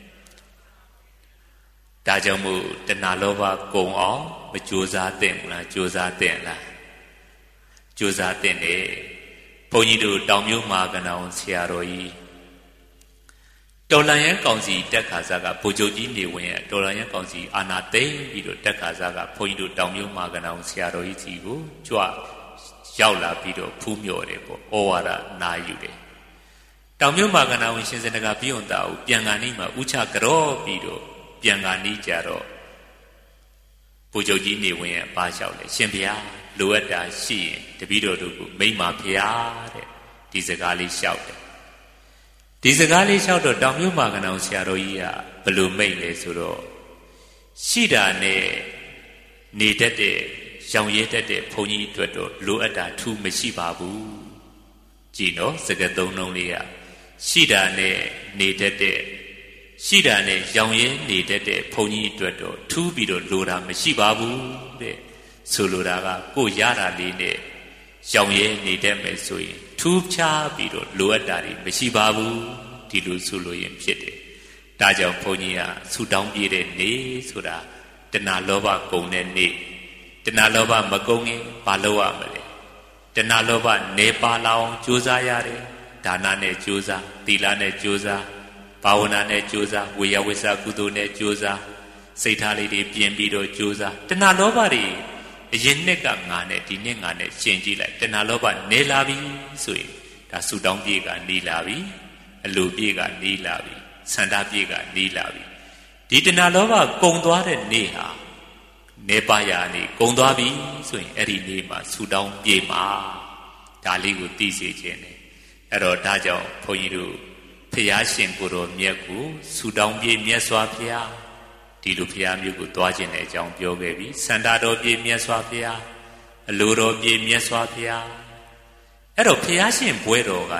ဒါကြောင့်မို့တဏှာလောဘကုန်အောင်မကြိုးစားသင့်ဘူးလားကြိုးစားသင့်လားကြိုးစားသင့်တယ်ဘုန်းကြီးတို့တောင်မြို့မှာကနောင်ဆရာတော်ကြီးတော်လန်ရန်ကောင်စီတက်ခါစားကဗိုလ်ချုပ်ကြီးနေဝင်ရဲ့တော်လန်ရန်ကောင်စီအာနာသိမ့်ပြီးတော့တက်ခါစားကဘုန်းကြီးတို့တောင်မြို့မှာကနောင်ဆရာတော်ကြီးစီကိုကြွရောက်လာပြီးတော့ဖူးမြော်တယ်ပေါ့ဩဝါဒနာယူတယ်တောင်မြို့မှာကနောင်ရှင်စနကပြည်ုံတာကိုပြန်ကန်နီးမှာဥချကြောပြီးတော့ပြန်ကန်နီးကြတော့ဗိုလ်ချုပ်ကြီးနေဝင်ရဲ့ပါလျှောက်တယ်ရှင်ဘုရားလိုအပ်တာရှိရင်တပည့်တော်တို့ကိုမိန့်ပါဖျားတဲ့ဒီစကားလေးလျှောက်တယ်ဒီစကားလေးလျှောက်တော့တောင်မြို့မှာကနောင်ဆရာတော်ကြီးကဘယ်လိုမိန့်လဲဆိုတော့ရှိတာနဲ့နေတတ်တဲ့ရောင်ရဲတတ်တဲ့ဘုန်းကြီးအတွက်တော့လိုအပ်တာထူးမရှိပါဘူးကြည်နော်စကားသုံးလုံးလေးကရှိတာနဲ့နေတတ်တဲ့ရှိတာနဲ့ရောင်ရဲနေတတ်တဲ့ဘုန်းကြီးအတွက်တော့ထူးပြီးတော့လိုတာမရှိပါဘူးတဲ့ဆိုလိုတာကကိုရတာလေးနဲ့ရောင်ရဲနေတတ်မယ်ဆိုရင်ထူးခြားပြီးတော့လိုအပ်တာတွေမရှိပါဘူးဒီလိုဆိုလို့ရင်ဖြစ်တယ်ဒါကြောင့်ဘုန်းကြီးကဆူတောင်းပြတဲ့နေ့ဆိုတာတဏှာလောဘကုန်တဲ့နေ့တဏှာလောဘမကုန်ရင်ဘာလုပ်ရမလဲတဏှာလောဘနေပါလာအောင်ကြိုးစားရတယ်ဒါနနဲ့ကြိုးစားသီလနဲ့ကြိုးစားဘာဝနာနဲ့ကြိုးစားဝေယဝိဆကုသိုလ်နဲ့ကြိုးစားစိတ်ထားလေးတွေပြင်ပြီးတော့ကြိုးစားတဏှာလောဘတွေအရင်နှစ်ကငါနဲ့ဒီနှစ်ငါနဲ့ရှင်းကြည့်လိုက်တဏှာလောဘနေလာပြီဆိုရင်ဒါဆူတောင်းပြေကနေလာပြီအလိုပြေကနေလာပြီဆန္ဒပြေကနေလာပြီဒီတဏှာလောဘကုန်သွားတဲ့နေ့ဟာနေပါရနေကုန်သွားပြီဆိုရင်အဲ့ဒီနေ့မှာဆူတောင်းပြေမှာဒါလေးကိုသိစေခြင်းနဲ့အဲ့တော့ဒါကြောင့်ဘုန်းကြီးတို့ဖျားရှင်ကိုယ်တော်မြတ်ကိုဆူတောင်းပြေမြတ်စွာဘုရားဒီလိုဘုရားမျိုးကိုသွားခြင်းတဲ့အကြောင်းပြောခဲ့ပြီစန္ဒတော်ပြေမြတ်စွာဘုရားအလိုတော်ပြေမြတ်စွာဘုရားအဲ့တော့ဘုရားရှင်ဘွဲတော်က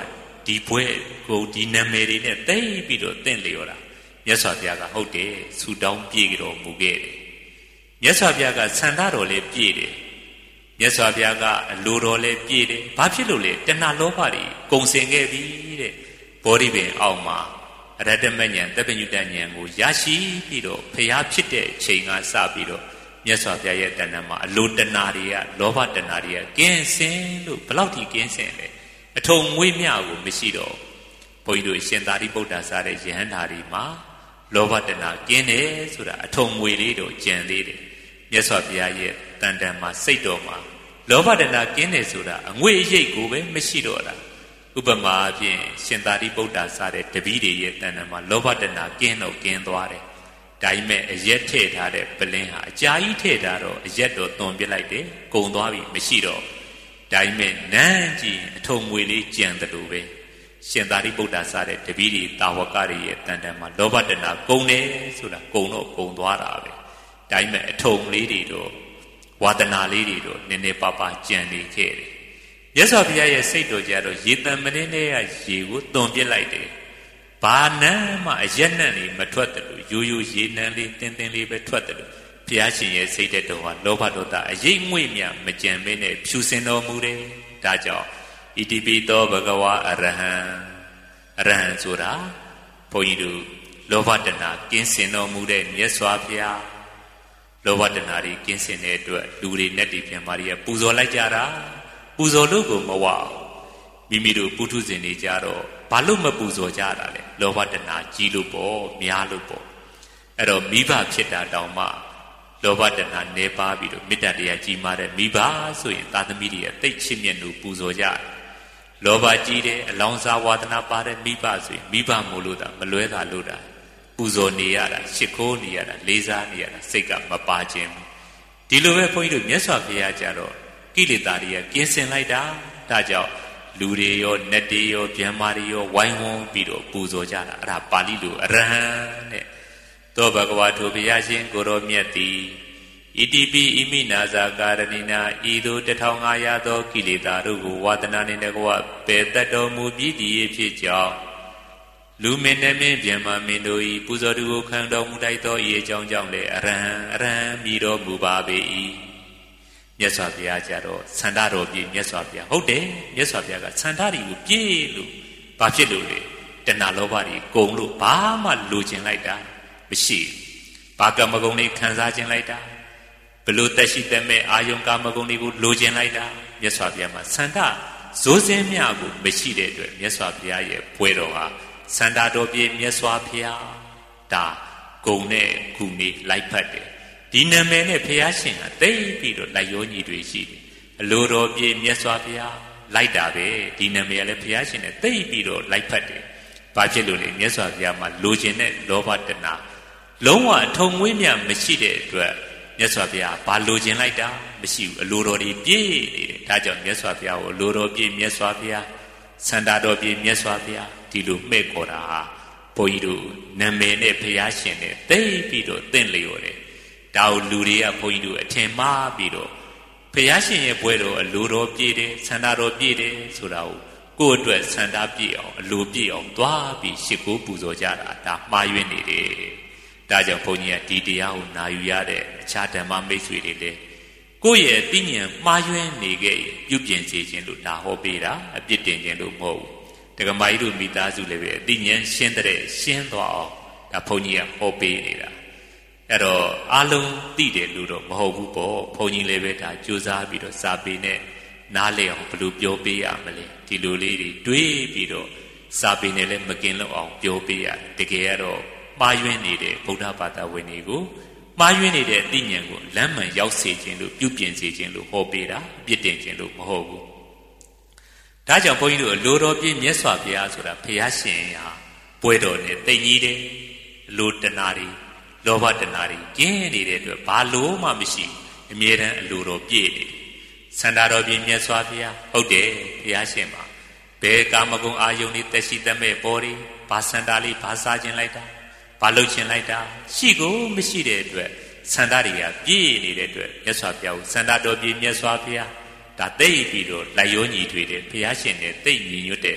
ဒီဘွဲကိုဒီနာမည်တွေနဲ့တိတ်ပြီးတော့တင့်လျော်တာမြတ်စွာဘုရားကဟုတ်တယ်ဆူတောင်းပြေတော်မူခဲ့တယ်မြတ်စွာဘုရားကဆန္ဒတော်လည်းပြည့်တယ်မြတ်စွာဘုရားကအလိုတော်လည်းပြည့်တယ်ဘာဖြစ်လို့လဲတဏှာလောဘတွေကုန်စင်ခဲ့ပြီတဲ့ဘောဓိပင်အောက်မှာအရဟတမဉ္ဇဉ်တပ္ပညုတဉ္ဇဉ်ကိုရရှိပြီးတော့ဘုရားဖြစ်တဲ့ချိန်ကစပြီးတော့မြတ်စွာဘုရားရဲ့တဏ္ဍာမှာအလိုတဏှာတွေကလောဘတဏှာတွေကကင်းစင်လို့ဘလောက်ထိကင်းစင်လဲအထုံငွေ့မြကိုမရှိတော့ဘုန်းကြီးတို့ရှင်သာရိပုတ္တရာစားတဲ့ယဟန္တာတွေမှာလောဘတဏှာကင်းတယ်ဆိုတာအထုံငွေလေးတော့ကျန်သေးတယ်မြတ်စွာဘုရားရဲ့တန်တန်မှာစိတ်တော်မှာလောဘတဏှာကင်းတယ်ဆိုတာအငွေ့အရိပ်ကိုပဲမရှိတော့တာဥပမာအပြင်ရှင်သာရိပုတ္တရာစားတဲ့တပည့်တွေရဲ့တန်တန်မှာလောဘတဏှာကင်းတော့ကင်းသွားတယ်ဒါပေမဲ့အရက်ထည့်ထားတဲ့ပလင်းဟာအကြာကြီးထည့်ထားတော့အရက်တော့သွန်ပစ်လိုက်တယ်ကုန်သွားပြီမရှိတော့ဒါပေမဲ့နန်းကြည့်အထုံငွေလေးကြံတယ်လို့ပဲရှင်သာရိပုတ္တရာစားတဲ့တပည့်တွေတာဝကတွေရဲ့တန်တန်မှာလောဘတဏှာကုန်တယ်ဆိုတာကုန်တော့ကုန်သွားတာပဲဒါပေမဲ့အထုံလေးတွေတော့ဝါဒနာလေးတွေတော့နည်းနည်းပါးပါးကြံနေခဲ့တယ်မြတ်စွာဘုရားရဲ့စိတ်တော်ကြတော့ရေတံမင်းနဲ့ရေကိုသွန်ပစ်လိုက်တယ်ဘာနန်းမှအရက်နှံ့နေမထွက်တယ်လို့ရိုးရိုးရေနန်းလေးတင်းတင်းလေးပဲထွက်တယ်လို့ဘုရားရှင်ရဲ့စိတ်တဲ့တော်ဟာလောဘဒေါသအရိပ်ငွေ့မြမကြံမင်းနဲ့ဖြူစင်တော်မူတယ်ဒါကြောင့်ဣတိပိသောဘဂဝါအရဟံဆိုတာဘုန်းကြီးတို့လောဘတဏှာကင်းစင်တော်မူတဲ့မြတ်စွာဘုရားလောဘတဏှာတွေကင်းစင်တဲ့အတွက်လူတွေနဲ့တည်ပြန်ပါတွေကပူဇော်လိုက်ကြတာပူဇော်လို့ကိုမဝမိမိတို့ပုထုဇဉ်တွေကြတော့ဘာလို့မပူဇော်ကြတာလဲလောဘတဏှာကြီးလို့ပေါ့များလို့ပေါ့အဲ့တော့မိဘဖြစ်တာတောင်မှလောဘတဏှာနေပါပြီးတော့မေတ္တာတရားကြီးမားတဲ့မိဘဆိုရင်သာသမီတွေကတိတ်ချစ်မြတ်လို့ပူဇော်ကြတယ်လောဘကြီးတယ်အလောင်းစားဝါဒနာပါတဲ့မိဘဆိုရင်မိဘမို့လို့တာမလွဲတာလို့တာပူဇော်နေရတာရှ िख ိုးနေရတာလေးစားနေရတာစိတ်ကမပါခြင်းဒီလိုပဲဘုန်းကြီးတို့မြတ်စွာဘုရားကြတော့ကိလေသာတွေကကင်းစင်လိုက်တာဒါကြောင့်လူတွေရောနတ်တွေရောဗျမ်းမာတွေရောဝိုင်းဝန်းပြီးတော့ပူဇော်ကြတာအဲ့ဒါပါဠိလိုအရဟံတဲ့သောဘဂဝါထိုဘုရားရှင်ကိုရောမြတ်သည်ဣတိပိဣမိနာဇာကာရဏိနာဤသို့1500သောကိလေသာတို့ကိုဝါဒနာနှင့်တကွပယ်တတ်တော်မူပြီးသည်ဖြစ်ကြောင်းလူမင်းနှမင်းဗျမ်းမာမင်းတို့၏ပူဇော်သူကိုခံတော်မူတိုက်သောဤအကြောင်းကြောင့်လည်းအရဟံမြည်တော်မူပါပေ၏မြတ်စွာဘုရားကြတော့ဆန္ဒတော်ပြည့်မြတ်စွာဘုရားဟုတ်တယ်မြတ်စွာဘုရားကဆန္ဒတွေကိုပြည့်လို့ဘာဖြစ်လို့လဲတဏှာလောဘတွေကုန်လို့ဘာမှလိုချင်လိုက်တာမရှိဘာကမဂုဏ်တွေခံစားခြင်းလိုက်တာဘလို့တက်ရှိတဲ့မဲ့အာယုံကာမဂုဏ်တွေကိုလိုချင်လိုက်တာမြတ်စွာဘုရားမှာဆန္ဒဇိုးစင်းမြကိုမရှိတဲ့အတွက်မြတ်စွာဘုရားရဲ့ဘွဲတော်ဟာဆန္ဒတော်ပြည့်မြတ်စွာဘုရားဒါဂုဏ်နဲ့ခုနေလိုက်ဖတ်တယ်ဒီနာမည်နဲ့ဘုရားရှင်ကတိတ်ပြီးတော့လိုက်ရောညီတွေရှိတယ်အလိုတော်ပြည့်မြတ်စွာဘုရားလိုက်တာပဲဒီနာမည်ကလည်းဘုရားရှင်နဲ့တိတ်ပြီးတော့လိုက်ဖတ်တယ်ဘာဖြစ်လို့လဲမြတ်စွာဘုရားမှာလိုချင်တဲ့လောဘတဏှာလုံးဝအထုံငွေ့မြမရှိတဲ့အတွက်မြတ်စွာဘုရားဘာလိုချင်လိုက်တာမရှိဘူးအလိုတော်တွေပြည့်နေတယ်ဒါကြောင့်မြတ်စွာဘုရားကိုအလိုတော်ပြည့်မြတ်စွာဘုရားဆန္ဒတော်ပြည့်မြတ်စွာဘုရားဒီလိုမှဲ့ခေါ်တာဟာဘုန်းကြီးတို့နာမည်နဲ့ဘုရားရှင်နဲ့တိတ်ပြီးတော့တင့်လျော်တယ်ဒါကိုလူတွေကဘုန်းကြီးတို့အထင်မှားပြီးတော့ဘုရားရှင်ရဲ့ဘွဲတော်အလိုတော်ပြည့်တယ်ဆန္ဒတော်ပြည့်တယ်ဆိုတာကိုယ့်အတွက်ဆန္ဒပြည့်အောင်အလိုပြည့်အောင်သွားပြီးရှ िख ိုးပူဇော်ကြတာဒါမှားယွင်းနေတယ်ဒါကြောင့်ဘုန်းကြီးကဒီတရားကိုနာယူရတဲ့အခြားဓမ္မမိတ်ဆွေတွေလည်းကိုယ့်ရဲ့သိဉာဏ်မှားယွင်းနေခဲ့ပြုပြင်စေခြင်းလို့ဒါဟောပေးတာအပြစ်တင်ခြင်းလို့မဟုတ်ဘူးတက္ကမကြီးတို့မိသားစုလည်းပဲသိဉာဏ်ရှင်းတဲ့ရှင်းသွားအောင်ဒါဘုန်းကြီးကဟောပေးနေတာအဲ့တော့အားလုံးသိတယ်လို့တော့မဟုတ်ဘူးပေါ့ဘုန်းကြီးလည်းပဲဒါကြိုးစားပြီးတော့စာပေနဲ့နားလည်အောင်ဘယ်လိုပြောပေးရမလဲဒီလိုလေးတွေတွေးပြီးတော့စာပေနဲ့လည်းမကင်လို့အောင်ပြောပေးရတကယ်ကတော့မှားယွင်းနေတဲ့ဗုဒ္ဓဘာသာဝင်တွေကိုမှားယွင်းနေတဲ့အသိဉာဏ်ကိုလမ်းမှန်ရောက်စေခြင်းလို့ပြုပြင်စေခြင်းလို့ဟောပေးတာအပြစ်တင်ခြင်းလို့မဟုတ်ဘူးဒါကြောင့်ဘုန်းကြီးတို့အလိုတော်ပြည့်မြတ်စွာဘုရားဆိုတာဘုရားရှင်ဟာပွဲတော်နဲ့တိတ်ကြီးတယ်အလိုတဏှာတွေလောဘတဏှာတွေကျင်းနေတဲ့အတွက်ဘာလို့မှမရှိအမြဲတမ်းအလိုတော်ပြည့်နေဆန္ဒတော်ပြည့်မြတ်စွာဘုရားဟုတ်တယ်ဘုရားရှင်မှာဘယ်ကာမဂုဏ်အာယုန်တွေတက်ရှိတတ်မဲ့ပေါ်တွေဘာစန္ဒာလေးဘာစားခြင်းလိုက်တာဘာလုပ်ခြင်းလိုက်တာရှိကိုမရှိတဲ့အတွက်စန္ဒတွေကပြည့်နေတဲ့အတွက်မြတ်စွာဘုရားကိုစန္ဒတော်ပြည့်မြတ်စွာဘုရားဒါသိပြီးတော့လိုက်ရောညီထွေတဲ့ဘုရားရှင်နဲ့သိညီညွတ်တဲ့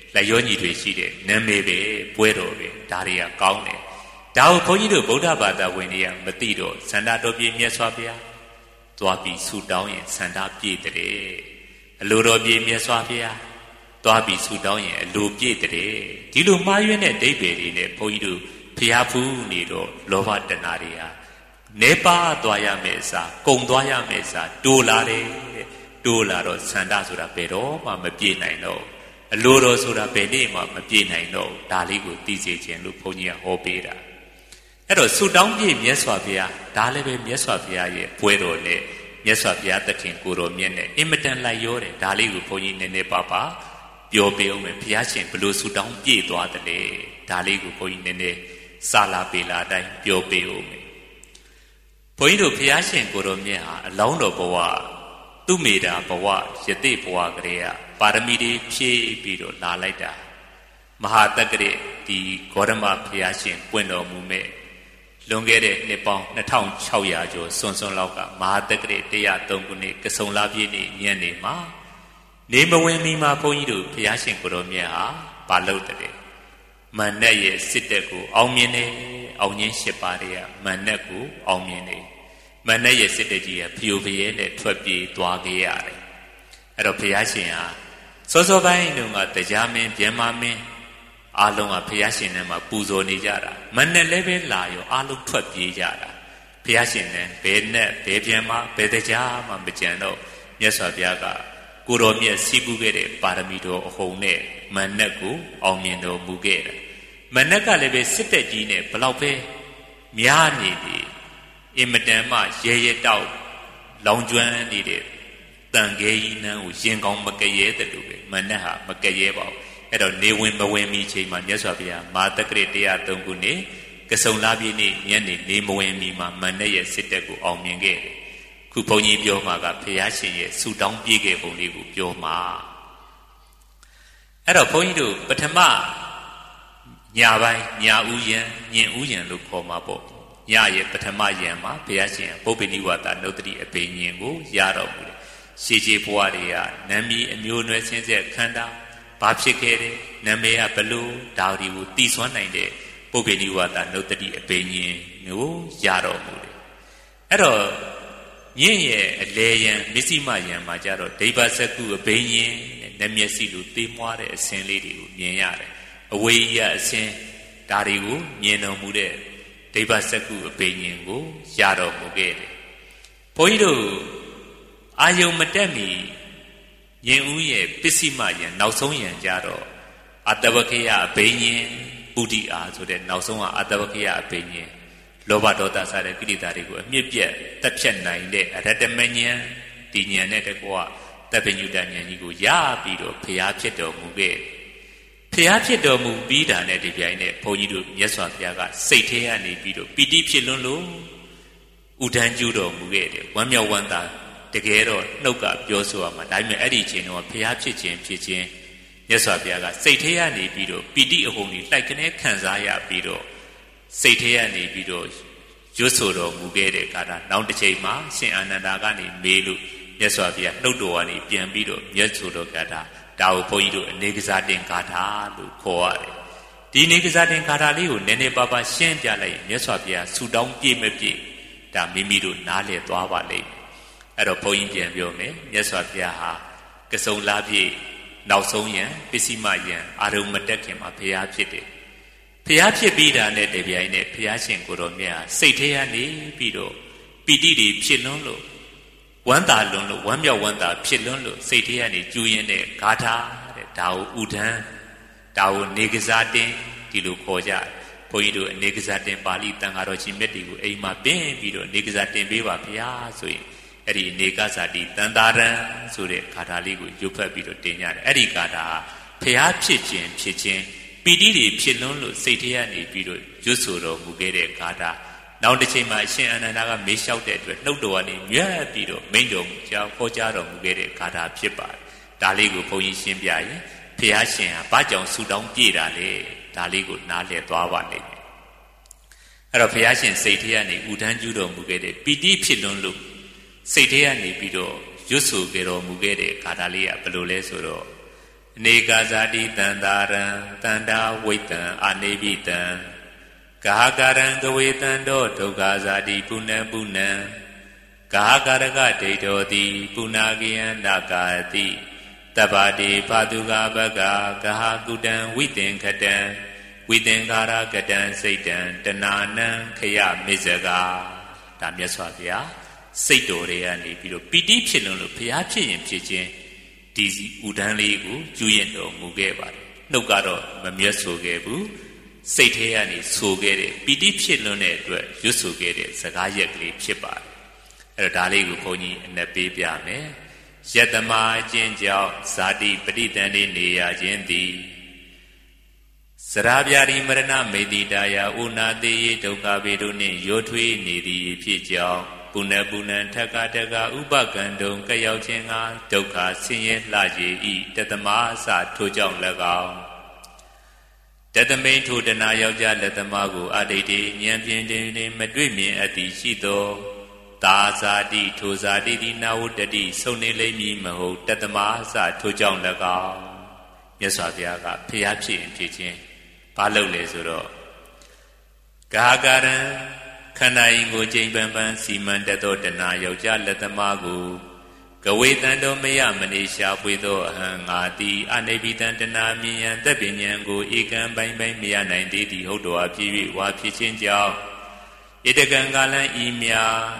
လက်ရောညီတွေရှိတဲ့နာမည်ပဲပွဲတော်ပဲဒါတွေကကောင်းတယ်ဒါကိုဘုန်းကြီးတို့ဗုဒ္ဓဘာသာဝင်တွေကမသိတော့စန္ဒတော်ပြည့်မြတ်စွာဘုရားသွားပြီးဆူတောင်းရင်စန္ဒပြည့်တဲ့အလိုတော်ပြည့်မြတ်စွာဘုရားသွားပြီးဆူတောင်းရင်အလိုပြည့်တဲ့ဒီလိုမှားယွင်းတဲ့ဒိဗ္ဗေတွေနဲ့ဘုန်းကြီးတို့ဖျားဖူးနေတော့လောဘတဏှာတွေဟာနေပါသွားရမယ်စားကုံသွားရမယ်စားတိုးလာတယ်တိုးလာတော့စန္ဒဆိုတာဘယ်တော့မှမပြည့်နိုင်တော့အလိုတော်ဆိုတာဘယ်နေ့မှမပြည့်နိုင်တော့ဒါလေးကိုသိစေခြင်းလို့ဘုန်းကြီးကဟောပေးတာအဲ့တော့ဆူတောင်းပြည့်မြတ်စွာဘုရားဒါလည်းပဲမြတ်စွာဘုရားရဲ့ပွဲတော်နဲ့မြတ်စွာဘုရားသခင်ကိုတော်မြတ်နဲ့အင်မတန်လိုက်ရောတယ်ဒါလေးကိုဘုန်းကြီးနည်းနည်းပါပါပြောပြအောင်မယ်ဘုရားရှင်ဘလို့ဆူတောင်းပြည့်သွားတယ်လေဒါလေးကိုဘုန်းကြီးနည်းနည်းစာလာပေလာတိုင်းပြောပြအောင်မယ်ဘုန်းကြီးတို့ဘုရားရှင်ကိုတော်မြတ်ဟာအလောင်းတော်ဘဝသူမေတာဘဝယတိဘဝကလေးကပါရမီတွေဖြည့်ပြီးတော့လာလိုက်တာမဟာတက္ကရာဒီဂေါရမဘုရားရှင်ပွင့်တော်မူမဲ့လွန်ခဲ့တဲ့နှစ်ပေါင်း2600ကျော်စွန်းလောက်ကမဟာတက္ကရာ103ခုနှစ်ကစုံလပြည့်နေ့ညနေမှာနေမဝင်မီမှာဘုန်းကြီးတို့ဘုရားရှင်ကိုတော်မြတ်ဟာပါလို့တဲ့မန္နရဲ့စစ်တပ်ကိုအောင်မြင်တယ်အောင်ခြင်း၈ပါးတည်းကမန္နကိုအောင်မြင်တယ်မန္နရဲ့စစ်တပ်ကြီးကဖျို့ဖျဲနဲ့ထွက်ပြေးသွားခဲ့ရတယ်အဲ့တော့ဘုရားရှင်ဟာစောစောပိုင်းတုန်းကတရားမင်းဗျမမင်းအားလုံးကဘုရားရှင်နဲ့မှပူဇော်နေကြတာမနဲ့လည်းပဲလာရောအားလုံးထွက်ပြေးကြတာဘုရားရှင်နဲ့ဘယ်နဲ့ဘယ်ပြန်မှဘယ်တရားမှမကြံတော့မြတ်စွာဘုရားကကိုတော်မြတ်စီးပူးခဲ့တဲ့ပါရမီတော်အဟုန်နဲ့မနဲ့ကိုအောင်မြင်တော်မူခဲ့တယ်မနဲ့ကလည်းပဲစစ်တပ်ကြီးနဲ့ဘလောက်ပဲများနေပြီအင်မတန်မှရဲရဲတောက်လောင်ကျွမ်းနေတဲ့တန်ခဲကြီးနန်းကိုရင်ကောင်းမကရဲတဲ့လူပဲမနဲ့ဟာမကရဲပါဘူးအဲ့တော့နေဝင်မဝင်မီချိန်မှာမြတ်စွာဘုရားမဟာတက္ကရာ103ခုနှစ်ကစုံလပြည့်နေ့ညနေနေမဝင်မီမှာမနဲ့ရဲ့စစ်တပ်ကိုအောင်မြင်ခဲ့တယ်ခုဘုန်းကြီးပြောမှာကဘုရားရှင်ရဲ့ဆူတောင်းပြေးခဲ့ပုံလေးကိုပြောမှာအဲ့တော့ဘုန်းကြီးတို့ပထမညာပိုင်းညာဥယံညင်ဥယံလို့ခေါ်မှာပေါ့ညရဲ့ပထမယံမှာဘုရားရှင်ပုပ္ပနိဝါဒနုတ္တိအဘိညာဉ်ကိုရတော်မူတယ်ရှေးဘဝတွေကနမ်းမီအမျိုးနွယ်ဆင်းဆက်ခန္ဓာဘာဖြစ်ခဲ့တယ်နာမည်ကဘလို့ဒါဒီကိုတည်ဆွမ်းနိုင်တဲ့ပုပ္ပနိဝါဒနုတ္တိအဘိညာဉ်ကိုရတော်မူတယ်အဲ့တော့ညင်ရဲ့အလေယံမစ္စည်းမယံမှာကြတော့ဒိဗ္ဗစကုအဘိညာဉ်နဲ့မျက်စိလိုသိမွားတဲ့အစင်းလေးတွေကိုမြင်ရတယ်အဝေးရအစင်းဒါတွေကိုမြင်တော်မူတဲ့ဒိဗ္ဗစကုအဘိညာဉ်ကိုရတော်မူခဲ့တယ်ဘုန်းကြီးတို့အာယုံမတက်မီယင်ဦးရဲ့ပစ္စည်းမယံနောက်ဆုံးယံကြတော့အတ္တဝခေယအဘိညာဉ်ပုဒ္ဓိအာဆိုတဲ့နောက်ဆုံးကအတ္တဝခေယအဘိညာဉ်လောဘဒေါသစတဲ့ကိလေသာတွေကိုအမြင့်ပြတ်တက်ဖြတ်နိုင်တဲ့အရတ္တမဉဏ်ဒီဉာဏ်နဲ့တကွတပ္ပညုတဉာဏ်ကြီးကိုရပြီးတော့ဖျားဖြစ်တော်မူခဲ့ဖျားဖြစ်တော်မူပြီးတာနဲ့ဒီပြိုင်နဲ့ဘုန်းကြီးတို့မြတ်စွာဘုရားကစိတ်ထဲကနေပြီးတော့ပီတိဖြစ်လွန်းလို့ဥဒန်းကျူးတော်မူခဲ့တယ်ဝမ်းမြောက်ဝမ်းသာတကယ်တော့နှုတ်ကပြောဆိုရမှာဒါပေမဲ့အဲ့ဒီချိန်တော့ဖျားဖြစ်ခြင်းမြတ်စွာဘုရားကစိတ်ထဲကနေပြီးတော့ပီတိအဟုန်ကြီးလိုက်ကနေခံစားရပြီးတော့စိတ်ထဲကနေပြီးတော့ရွတ်ဆိုတော်မူခဲ့တဲ့ကာလနောက်တစ်ချိန်မှာရှင်အာနန္ဒာကနေမေးလို့မြတ်စွာဘုရားနှုတ်တော်ကနေပြန်ပြီးတော့မြတ်ဆိုတော်ကာလဒါကိုဘုန်းကြီးတို့အနေကစားတင်ကာထာလို့ခေါ်ရတယ်ဒီအနေကစားတင်ကာထာလေးကိုနည်းနည်းပါးပါးရှင်းပြလိုက်ရင်မြတ်စွာဘုရားဆူတောင်းပြည့်မပြည့်ဒါမိမိတို့နားလည်သွားပါလိမ့်မယ်အဲ့တော့ဘုန်းကြီးပြန်ပြောမယ်မြတ်စွာဘုရားဟာကစုံလပြည့်နောက်ဆုံးယံပစ္စည်းမယံအာရုံမတက်ခင်မှာဘုရားဖြစ်တယ်ဘုရားဖြစ်ပြီးတာနဲ့တပြိုင်နက်ဘုရားရှင်ကိုယ်တော်မြတ်စိတ်ထဲကနေပြီးတော့ပီတိတွေဖြစ်လွန်းလို့ဝမ်းသာလွန်းလို့ဝမ်းမြောက်ဝမ်းသာဖြစ်လွန်းလို့စိတ်ထဲကနေကျူးရင်တဲ့ဂါထာတဲ့ဒါကိုဥဒန်းဒါကိုနေကစားတင်ဒီလိုခေါ်ကြဘုန်းကြီးတို့အနေကစားတင်ပါဠိတန်ဃာတော်ကြီးမြတ်တွေကိုအိမ်မှာပင်းပြီးတော့နေကစားတင်ပေးပါဗျာဆိုရင်အဲ့ဒီအနေကစားတိတန်တာရံဆိုတဲ့ဂါထာလေးကိုရွတ်ဖတ်ပြီးတော့တင်ကြတယ်အဲ့ဒီဂါထာဘုရားဖြစ်ခြင်းပီတိတွေဖြစ်လွန်းလို့စိတ်ထဲကနေပြီးတော့ရွတ်ဆိုတော်မူခဲ့တဲ့ဂါထာနောက်တစ်ချိန်မှာအရှင်အာနန္ဒာကမေးလျှောက်တဲ့အတွက်နှုတ်တော်ကနေမြတ်ပြီးတော့မိန့်တော်မူကြောင်းခေါ်ကြားတော်မူခဲ့တဲ့ဂါထာဖြစ်ပါတယ်ဒါလေးကိုဘုန်းကြီးရှင်းပြရင်ဘုရားရှင်ဟာဘာကြောင့်ဆူတောင်းပြည့်တာလဲဒါလေးကိုနားလည်သွားပါလိမ့်မယ်အဲ့တော့ဘုရားရှင်စိတ်ထဲကနေဥဒန်းကျူးတော်မူခဲ့တဲ့ပီတိဖြစ်လွန်းလို့စိတ်ထဲကနေပြီးတော့ရွတ်ဆိုကြတော်မူခဲ့တဲ့ဂါထာလေးကဘယ်လိုလဲဆိုတော့ Nega zadi tandaran tanda waitan anebitan Kahakaran gawetan do toga zadi punan punan Kahakaraga dedodi punagian nakati Tabadi paduga baga kahakudan witin katan Witin kara katan seitan tenanan kaya mizaga Tam yaswabya Seito reani piro piti pilon lo pya piyin piyin Di udang ligu juyen do mugeba nukaro mamya soge bu seithaya ni soge de piti phitlon de atwat yut soge de saka yak kali phitပါတယ်အဲ့တော့ဒါလေးကိုဘုန်းကြီးအနက်ပေးပြမယ်ယတမအချင်းကြောင့်ဇာတိပဋိသန္ဓေနေရခြင်းသည်စရာပြာရီမရဏမေတိတာယဥနာတိယေဒုက္ခဘေတို့နှင့်ရောထွေးနေသည်ဖြစ်ကြောင်းပုဏ္ဏပုဏ္ဏထက္ကထက္ကဥပကံတုံကရောက်ခြင်းကဒုက္ခဆင်းရဲလှကြီးဤတသမအစထိုကြောင့်၎င်းတသမိန်ထိုတနာယောက်ျားလက်သမားကိုအဋိဋ္ဌိဉာဏ်ဖြင့်တင်မတွေ့မြင်အပ်သည်ရှိသောသာဇာတိထိုဇာတိသည်နာဝတ္တိဆုံနေလိမ့်မည်မဟုတ်တသမအစထိုကြောင့်၎င်းမြတ်စွာဘုရားကဖျားဖြစ်ရင်ဖြစ်ခြင်းဘာလုပ်လဲဆိုတော့ကာကရံခန္ဓာရင်ကိုကျိန်ပန်းပန်းစီမံတတ်သောတဏှာယောက်ျားလက်သမားကိုကဝေတံတော်မယမနေရှာဖွေသောအဟံငါတိအနိဗ္ဗိတံတဏှာမြင်ရန်သက်ပညာကိုဧကံပိုင်းပိုင်းမရနိုင်သေးသည်ဟုတ်တော်အဖြစ်၍ဝါဖြစ်ခြင်းကြောင့်ဣတကံကာလံဤမြ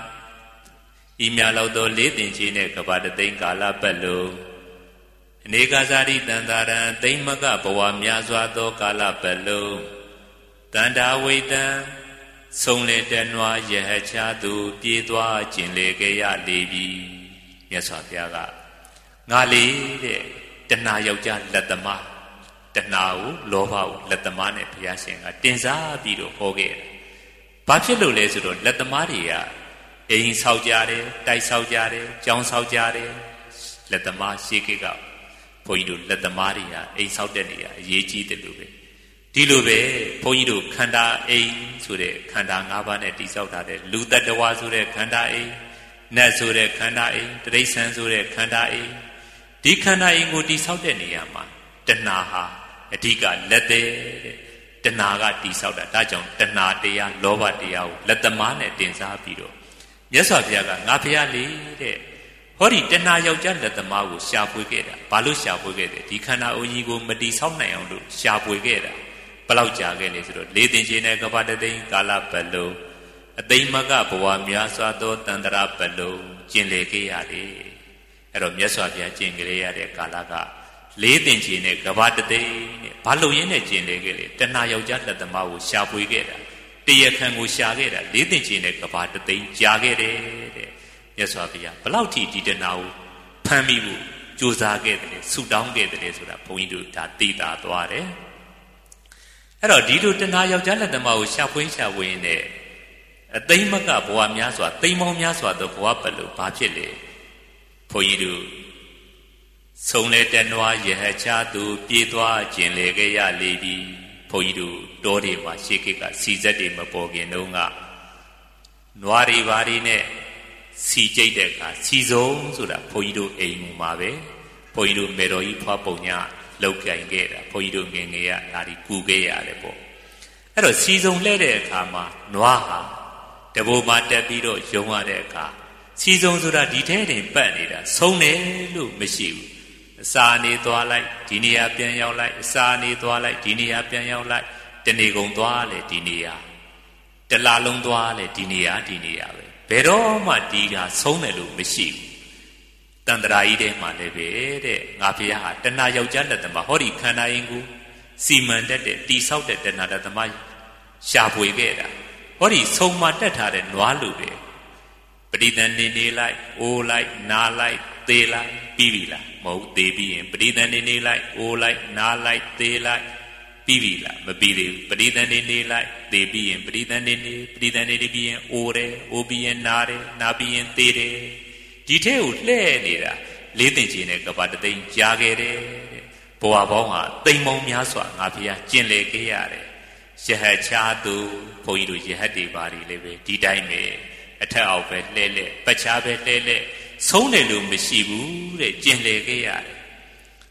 လောက်သောလေးတင်ချေနှင့်ကပ္ပတသိမ့်ကာလပတ်လုံးအနေကဇာတိတန်တာရံသိမ့်မကဘဝများစွာသောကာလပတ်လုံးတန္တာဝိတံဆုံးလေတနွားယဟချာသူပြေးသွားခြင်းလေကြရလေပြီမြတ်စွာဘုရားကငါလေးတဲ့တဏှာယောက်ျားလက်သမားတဏှာကိုလောဘကိုလက်သမားနဲ့ဘုရားရှင်ကတင်စားပြီးတော့ဟောခဲ့တယ်။ဘာဖြစ်လို့လဲဆိုတော့လက်သမားတွေကအိမ်ဆောက်ကြတယ်တိုက်ဆောက်ကြတယ်ကျောင်းဆောက်ကြတယ်လက်သမားရှေးခေတ်ကဘုန်းကြီးတို့လက်သမားတွေကအိမ်ဆောက်တဲ့နေရာအရေးကြီးတယ်လို့ပဲဒီလိုပဲဘုန်းကြီးတို့ခန္ဓာအိမ်ဆိုတဲ့ခန္ဓာ၅ပါးနဲ့တည်ဆောက်ထားတဲ့လူတ attva ဆိုတဲ့ခန္ဓာအိမ်နတ်ဆိုတဲ့ခန္ဓာအိမ်တိရစ္ဆာန်ဆိုတဲ့ခန္ဓာအိမ်ဒီခန္ဓာအိမ်ကိုတည်ဆောက်တဲ့နေရာမှာတဏှာဟာအဓိကလက်တဲ့တဏှာကတည်ဆောက်တာဒါကြောင့်တဏှာတရားလောဘတရားကိုလက်သမားနဲ့တင်စားပြီးတော့မြတ်စွာဘုရားကငါဖရာလေးတဲ့ဟောဒီတဏှာယောက်ျားလက်သမားကိုရှာဖွေခဲ့တာဘာလို့ရှာဖွေခဲ့တယ်ဒီခန္ဓာအိမ်ကြီးကိုမတည်ဆောက်နိုင်အောင်လို့ရှာဖွေခဲ့တာဘယ်လောက်ကြာခဲ့လဲဆိုတော့လေးတင်ရှင်နဲ့ကပ္ပတသိမ့်ကာလပတ်လုံးအသိမကဘဝများစွာသောတန္တရာပတ်လုံးကျင်လေခဲ့ရတယ်အဲ့တော့မြတ်စွာဘုရားကျင်ကြရတဲ့ကာလကလေးတင်ရှင်နဲ့ကပ္ပတသိမ့်နဲ့ဘာလို့ရင်းနဲ့ကျင်လေခဲ့လဲတဏှာယောက်ျားလက်သမားကိုရှာဖွေခဲ့တာတရားခံကိုရှာခဲ့တာလေးတင်ရှင်နဲ့ကပ္ပတသိမ့်ကြာခဲ့တယ်တဲ့မြတ်စွာဘုရားဘယ်လောက်ထိဒီတဏှာကိုဖမ်းမိဖို့ကြိုးစားခဲ့တယ်ဆုတောင်းခဲ့တယ်ဆိုတာဘုန်းကြီးတို့ဒါသိတာသွားတယ်အဲ့တော့ဒီလိုတဏှာယောက်ျားလက်သမားကိုရှာဖွေနဲ့အသိမကဘဝများစွာသိမ့်မောင်းများစွာသောဘဝပတ်လို့ဘာဖြစ်လဲဘုန်းကြီးတို့ဆုံးလေတနွားယဟချာသူပြေးသွားခြင်းလေကြရလေပြီဘုန်းကြီးတို့တောတွေမှာရှေးခေတ်ကစီစက်တွေမပေါ်ခင်တုန်းကနွားတွေဘာတွေနဲ့စီကြိတ်တဲ့အခါစီစုံဆိုတာဘုန်းကြီးတို့အိမ်မှာပဲဘုန်းကြီးတို့မေတော်ကြီးဖွားပုံညလောက်ကင်ခဲ့တာဘုန်းကြီးတို့ငယ်ငယ်ကဒါဒီကူခဲ့ရတယ်ပေါ့အဲ့တော့စီစုံလှဲ့တဲ့အခါမှာနွားဟာတဘိုးမှာတက်ပြီးတော့ယုံရတဲ့အခါစီစုံဆိုတာဒီထဲတင်ပတ်နေတာဆုံးတယ်လို့မရှိဘူးအစာနေသွားလိုက်ဒီနေရာပြန်ရောက်လိုက်အစာနေသွားလိုက်ဒီနေရာပြန်ရောက်လိုက်တနေကုန်သွားလေဒီနေရာတလားလုံးသွားလေဒီနေရာပဲဘယ်တော့မှဒီဟာဆုံးတယ်လို့မရှိဘူးတန္တရာကြီးထဲမှာလည်းပဲတဲ့ငါဘုရားဟာတဏှာယောက်ျားလက်သမားဟောဒီခန္ဓာရင်ကိုစီမံတတ်တဲ့တိဆောက်တဲ့တဏှာလက်သမားရှာဖွေခဲ့တာဟောဒီဆုံးမတက်ထားတဲ့နွားလူပဲပဋိသန္ဓေနေလိုက်အိုးလိုက်နားလိုက်သေးလိုက်ပြီးပြီလားမဟုတ်သေးပြီးရင်ပဋိသန္ဓေနေလိုက်အိုးလိုက်နားလိုက်သေးလိုက်ပြီးပြီလားမပြီးသေးဘူးပဋိသန္ဓေနေလိုက်သေးပြီးရင်ပဋိသန္ဓေနေပြီးရင်အိုးတယ်အိုးပြီးရင်နားတယ်နားပြီးရင်သေးတယ်ဒီထဲကိုလှဲ့နေတာလေးတင်ချင်တဲ့ကပ္ပတသိမ့်ကြားခဲ့တယ်ဘဝပေါင်းဟာသိမ့်မောင်းများစွာငါဖျားကျင်လေခဲ့ရတယ်ယဟချာသူဘုန်းကြီးတို့ယဟတ်တွေပါတွေလည်းပဲဒီတိုင်းပဲအထက်အောက်ပဲလှဲ့ပတ်ချားပဲလှဲ့ဆုံးတယ်လို့မရှိဘူးတဲ့ကျင်လေခဲ့ရတယ်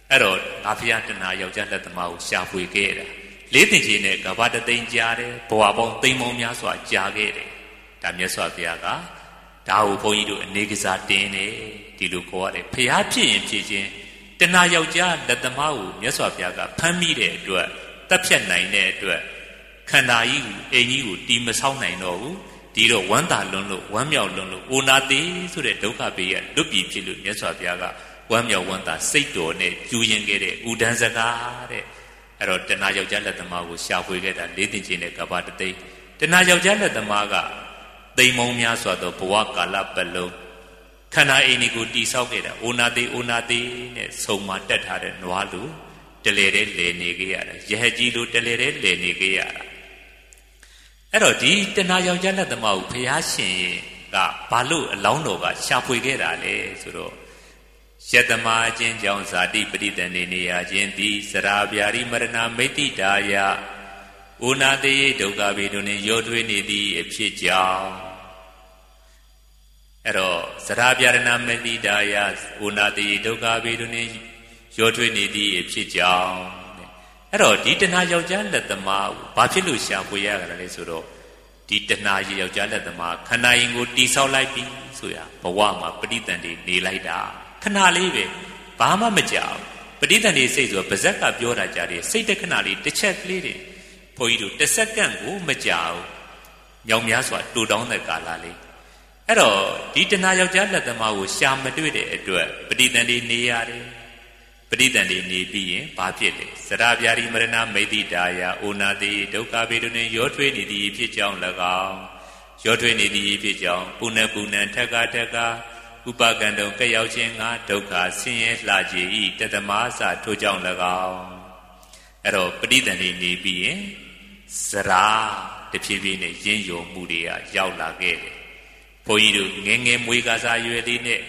အဲ့တော့ငါဖျားတဏှာယောက်ျားလက်သမားကိုရှာဖွေခဲ့တာလေးတင်ကြီးနဲ့ကဘာတသိန်းကြားတယ်ဘဝပေါင်းသိန်းပေါင်းများစွာကြားခဲ့တယ်ဒါမြတ်စွာဘုရားကဒါကိုဘုန်းကြီးတို့အနေကစားတင်းနေဒီလိုခေါ်ရတယ်ဖျားဖြစ်ရင်ဖြစ်ချင်းတဏှာယောက်ျားလက်သမားကိုမြတ်စွာဘုရားကဖမ်းမိတဲ့အတွက်တပ်ဖြတ်နိုင်တဲ့အတွက်ခန္ဓာကြီးကိုအိမ်ကြီးကိုတီးမဆောင်းနိုင်တော့ဘူးဒီတော့ဝမ်းသာလွန်းလို့ဝမ်းမြောက်လွန်းလို့အိုနာသေးဆိုတဲ့ဒုက္ခဘေးရလွတ်ပြီဖြစ်လို့မြတ်စွာဘုရားကဝမ်းမြောက်ဝမ်းသာစိတ်တော်နဲ့ကျူရင်ခဲ့တဲ့ဥဒန်းစကားတဲ့အဲ့တော့တဏှာယောက်ျားလက်သမားကိုရှာဖွေခဲ့တာလေးတင်ချင်းနဲ့ကဘာတသိန်းတဏှာယောက်ျားလက်သမားကသိမ့်မုံများစွာသောဘဝကာလပတ်လုံးခန္ဓာအိမ်ကိုတိဆောက်ခဲ့တာအိုနာသေးနဲ့ဆုံမှာတက်ထားတဲ့နွားလူတလေတဲ့လေနေခဲ့ရတာရဟကြီးလိုတလေတဲ့လေနေခဲ့ရတာအဲ့တော့ဒီတဏှာယောက်ျားလက်သမားကိုဘုရားရှင်ကဘာလို့အလောင်းတော်ကရှာဖွေခဲ့တာလဲဆိုတော့ယတမအချင်းကြောင့်ဇာတိပရိတန်နေရခြင်းသည်စရာဗျာရိမရဏမိတ္တိတာယဩနာတေဒုက္ခဘေတို့နှင့်ရောထွေးနေသည့်အဖြစ်ကြောင့်အဲ့တော့စရာဗျာရဏမိတ္တိတာယဩနာတေဒုက္ခဘေတို့နှင့်ရောထွေးနေသည့်အဖြစ်ကြောင့်အဲ့တော့ဒီတဏှာယောက်ျားလက်သမားဘာဖြစ်လို့ရှာဖွေရကြလဲဆိုတော့ဒီတဏှာယောက်ျားလက်သမားခန္ဓာရင်ကိုတိဆောက်လိုက်ပြီဆိုရဘဝမှာပဋိသန္ဓေနေလိုက်တာခဏလေးပဲဘာမှမကြောက်ပဋိသန္ဓေစိတ်ဆိုပါဇက်ကပြောတာကြတယ်စိတ်တခဏလေးတစ်ချက်ကလေးတွေဘုန်းကြီးတို့တစ်စက္ကန့်ကိုမကြောက်ညောင်များစွာတူတောင်းတဲ့ကာလလေးအဲ့တော့ဒီတဏှာယောက်ျားလက်သမားကိုရှာမတွေ့တဲ့အတွက်ပဋိသန္ဓေနေရတယ်ပဋိသန္ဓေနေပြီးရင်ဘာဖြစ်လဲစရဗျာရိမရဏမိတ္တိတာယဩနာတိဒုက္ခဘေဒုနှင့်ရောထွေးနေသည်ဖြစ်ကြောင်း၎င်းရောထွေးနေသည်ဖြစ်ကြောင်းပုဏ္ဏပုဏ္ဏထက်ကဥပကံတုံကဲ့ရောက်ခြင်းငါဒုက္ခဆင်းရဲလှကြည်ဤတတမအစထိုကြောင့်၎င်းအဲ့တော့ပဋိသန္ဓေနေပြီးရင်စရာတဖြည်းဖြည်းနဲ့ရင်းယုံမှုတွေကရောက်လာခဲ့တယ်ဘုန်းကြီးတို့ငယ်ငယ်မွေးကစားရွယ်လေးနဲ့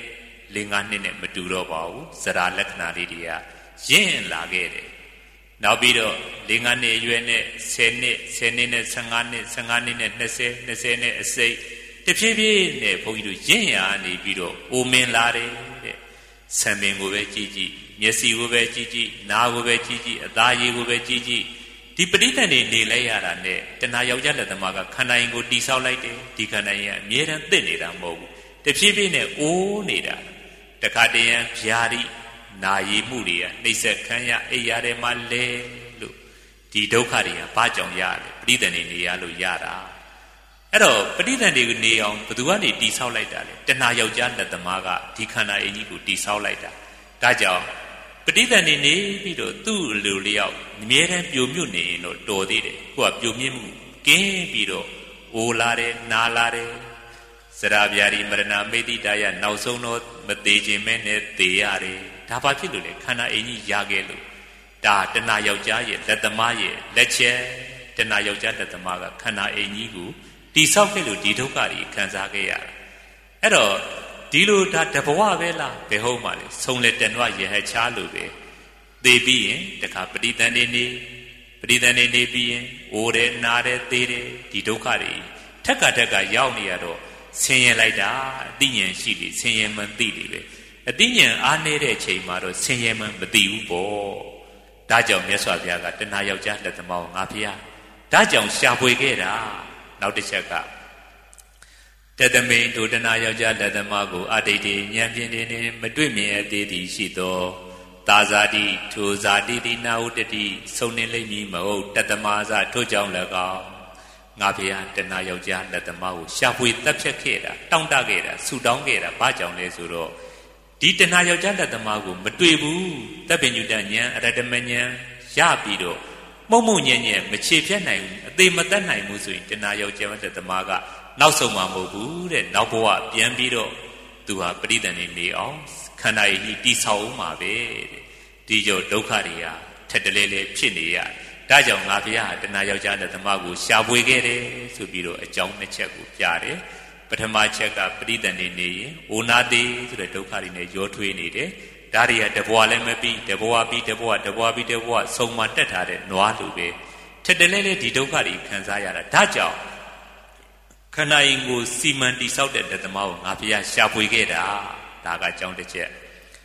5 နှစ်နဲ့မတူတော့ပါဘူးစရာလက္ခဏာလေးတွေကရင့်လာခဲ့တယ်နောက်ပြီးတော့5 နှစ်အရွယ်နဲ့10 နှစ်နဲ့15 နှစ်နဲ့20 နဲ့အစိတ်တဖြည်းဖြည်းနဲ့ဘုန်းကြီးတို့ရင့်ရနေပြီးတော့အိုမင်းလာတယ်တဲ့ဆံပင်ကိုပဲကြည့်ကြည့်မျက်စိကိုပဲကြည့်ကြည့်နားကိုပဲကြည့်ကြည့်အသားရည်ကိုပဲကြည့်ကြည့်ဒီပဋိသန္ဓေနေလိုက်ရတာနဲ့တဏှာယောက်ျားလက်သမားကခန္ဓာရင်ကိုတိဆောက်လိုက်တယ်ဒီခန္ဓာရင်ကအမြဲတမ်းသစ်နေတာမဟုတ်ဘူးတဖြည်းဖြည်းနဲ့အိုးနေတာတခါတရံဗျာတိနာရီမှုတွေကနှိမ့်ဆက်ခံရအိယာထဲမှာလဲလို့ဒီဒုက္ခတွေကဘာကြောင့်ရလဲပဋိသန္ဓေနေရလို့ရတာအဲ့တော့ပဋိသန္ဓေကိုနေအောင်ဘယ်သူကနေတိဆောက်လိုက်တာလဲတဏှာယောက်ျားလက်သမားကဒီခန္ဓာအင်ကြီးကိုတိဆောက်လိုက်တာဒါကြောင့်ပဋိသန္ဓေနေပြီးတော့သူ့လူလျောက်အမြဲတမ်းပြိုမြုပ်နေရင်တော့တော်သေးတယ်ကိုကပြိုမြင့်မှုကင်းပြီးတော့အိုလာတယ်နာလာတယ်စရဗျာရိမရဏမိတ္တိတာယနောက်ဆုံးတော့မသေးခြင်းမဲနဲ့သေရတယ်ဒါဘာဖြစ်လို့လဲခန္ဓာအင်ကြီးရခဲ့လို့ဒါတဏှာယောက်ျားရဲ့လက်သမားရဲ့လက်ချက်တဏှာယောက်ျားလက်သမားကခန္ဓာအင်ကြီးကိုတိဆောက်ခဲ့လို့ဒီဒုက္ခတွေခံစားခဲ့ရတာအဲ့တော့ဒီလိုဒါတဘဝပဲလားဘယ်ဟုတ်မှလဲဆုံးလက်တဏှာရဟချားလို့ပဲသေပြီးရင်တခါပဋိသန္ဓေနေပြီးရင်အိုးတယ်နားတယ်သေတယ်ဒီဒုက္ခတွေထက်ကရောက်နေရတော့ဆင်းရဲလိုက်တာအသိဉာဏ်ရှိလေဆင်းရဲမှန်သိလေပဲအသိဉာဏ်အားနည်းတဲ့အချိန်မှာတော့ဆင်းရဲမှန်မသိဘူးပေါ့ဒါကြောင့်မြတ်စွာဘုရားကတဏှာယောက်ျားလက်သမားကိုငါဖျားဒါကြောင့်ရှာဖွေခဲ့တာနောက်တစ်ချက်ကတတမိန်ဒုတနာယောက်ျားလက်သမားကိုအတိတ်ဉာဏ်ဖြင့်နေမတွေ့မြင်အသေးသည်ရှိသောသာဇာတိထိုဇာတိတိနာဟုတတိဆုံးနေလိမ့်မည်မဟုတ်တတမဇထိုကြောင့်၎င်းငါဖျားတဏှာယောက်ျားလက်သမားကိုရှာဖွေတပ်ဖြတ်ခဲ့တာတောင့်တခဲ့တာဆူတောင်းခဲ့တာဘာကြောင့်လဲဆိုတော့ဒီတဏှာယောက်ျားလက်သမားကိုမတွေ့ဘူးတပ်ပညုတဉာဏ်အရတမဉာဏ်ရပြီးတော့မှုန့်ညံ့မခြေဖြတ်နိုင်ဘူးအသေးမတတ်နိုင်ဘူးဆိုရင်တဏှာယောက်ျားလက်သမားကနောက်ဆုံးမှာမဟုတ်ဘူးတဲ့နောက်ဘဝပြန်ပြီးတော့သူဟာပဋိသန္ဓေနေအောင်ခန္ဓာရည်ကြီးတိဆောက်အောင်မှာပဲတဲ့ဒီကြောင့်ဒုက္ခတွေဟာထက်တလဲလဲဖြစ်နေရဒါကြောင့်ငါဘုရားတဏှာယောက်ျားလက်သမားကိုရှာဖွေခဲ့တယ်ဆိုပြီးတော့အကြောင်း2ချက်ကိုပြတယ်ပထမချက်ကပဋိသန္ဓေနေရင်ဩနာတိဆိုတဲ့ဒုက္ခတွေနဲ့ရောထွေးနေတယ်ဒါတွေကတဘွားလည်းမပြီးတဘွားပြီးတဘွားဆုံးမတက်ထားတဲ့နွားလူပဲထက်တလဲလဲဒီဒုက္ခတွေခံစားရတာဒါကြောင့်ခန္ဓာရင်ကိုစီမံတိဆောက်တဲ့လက်သမားကိုငါဘုရားရှာဖွေခဲ့တာဒါကအကြောင်းတစ်ချက်ဒ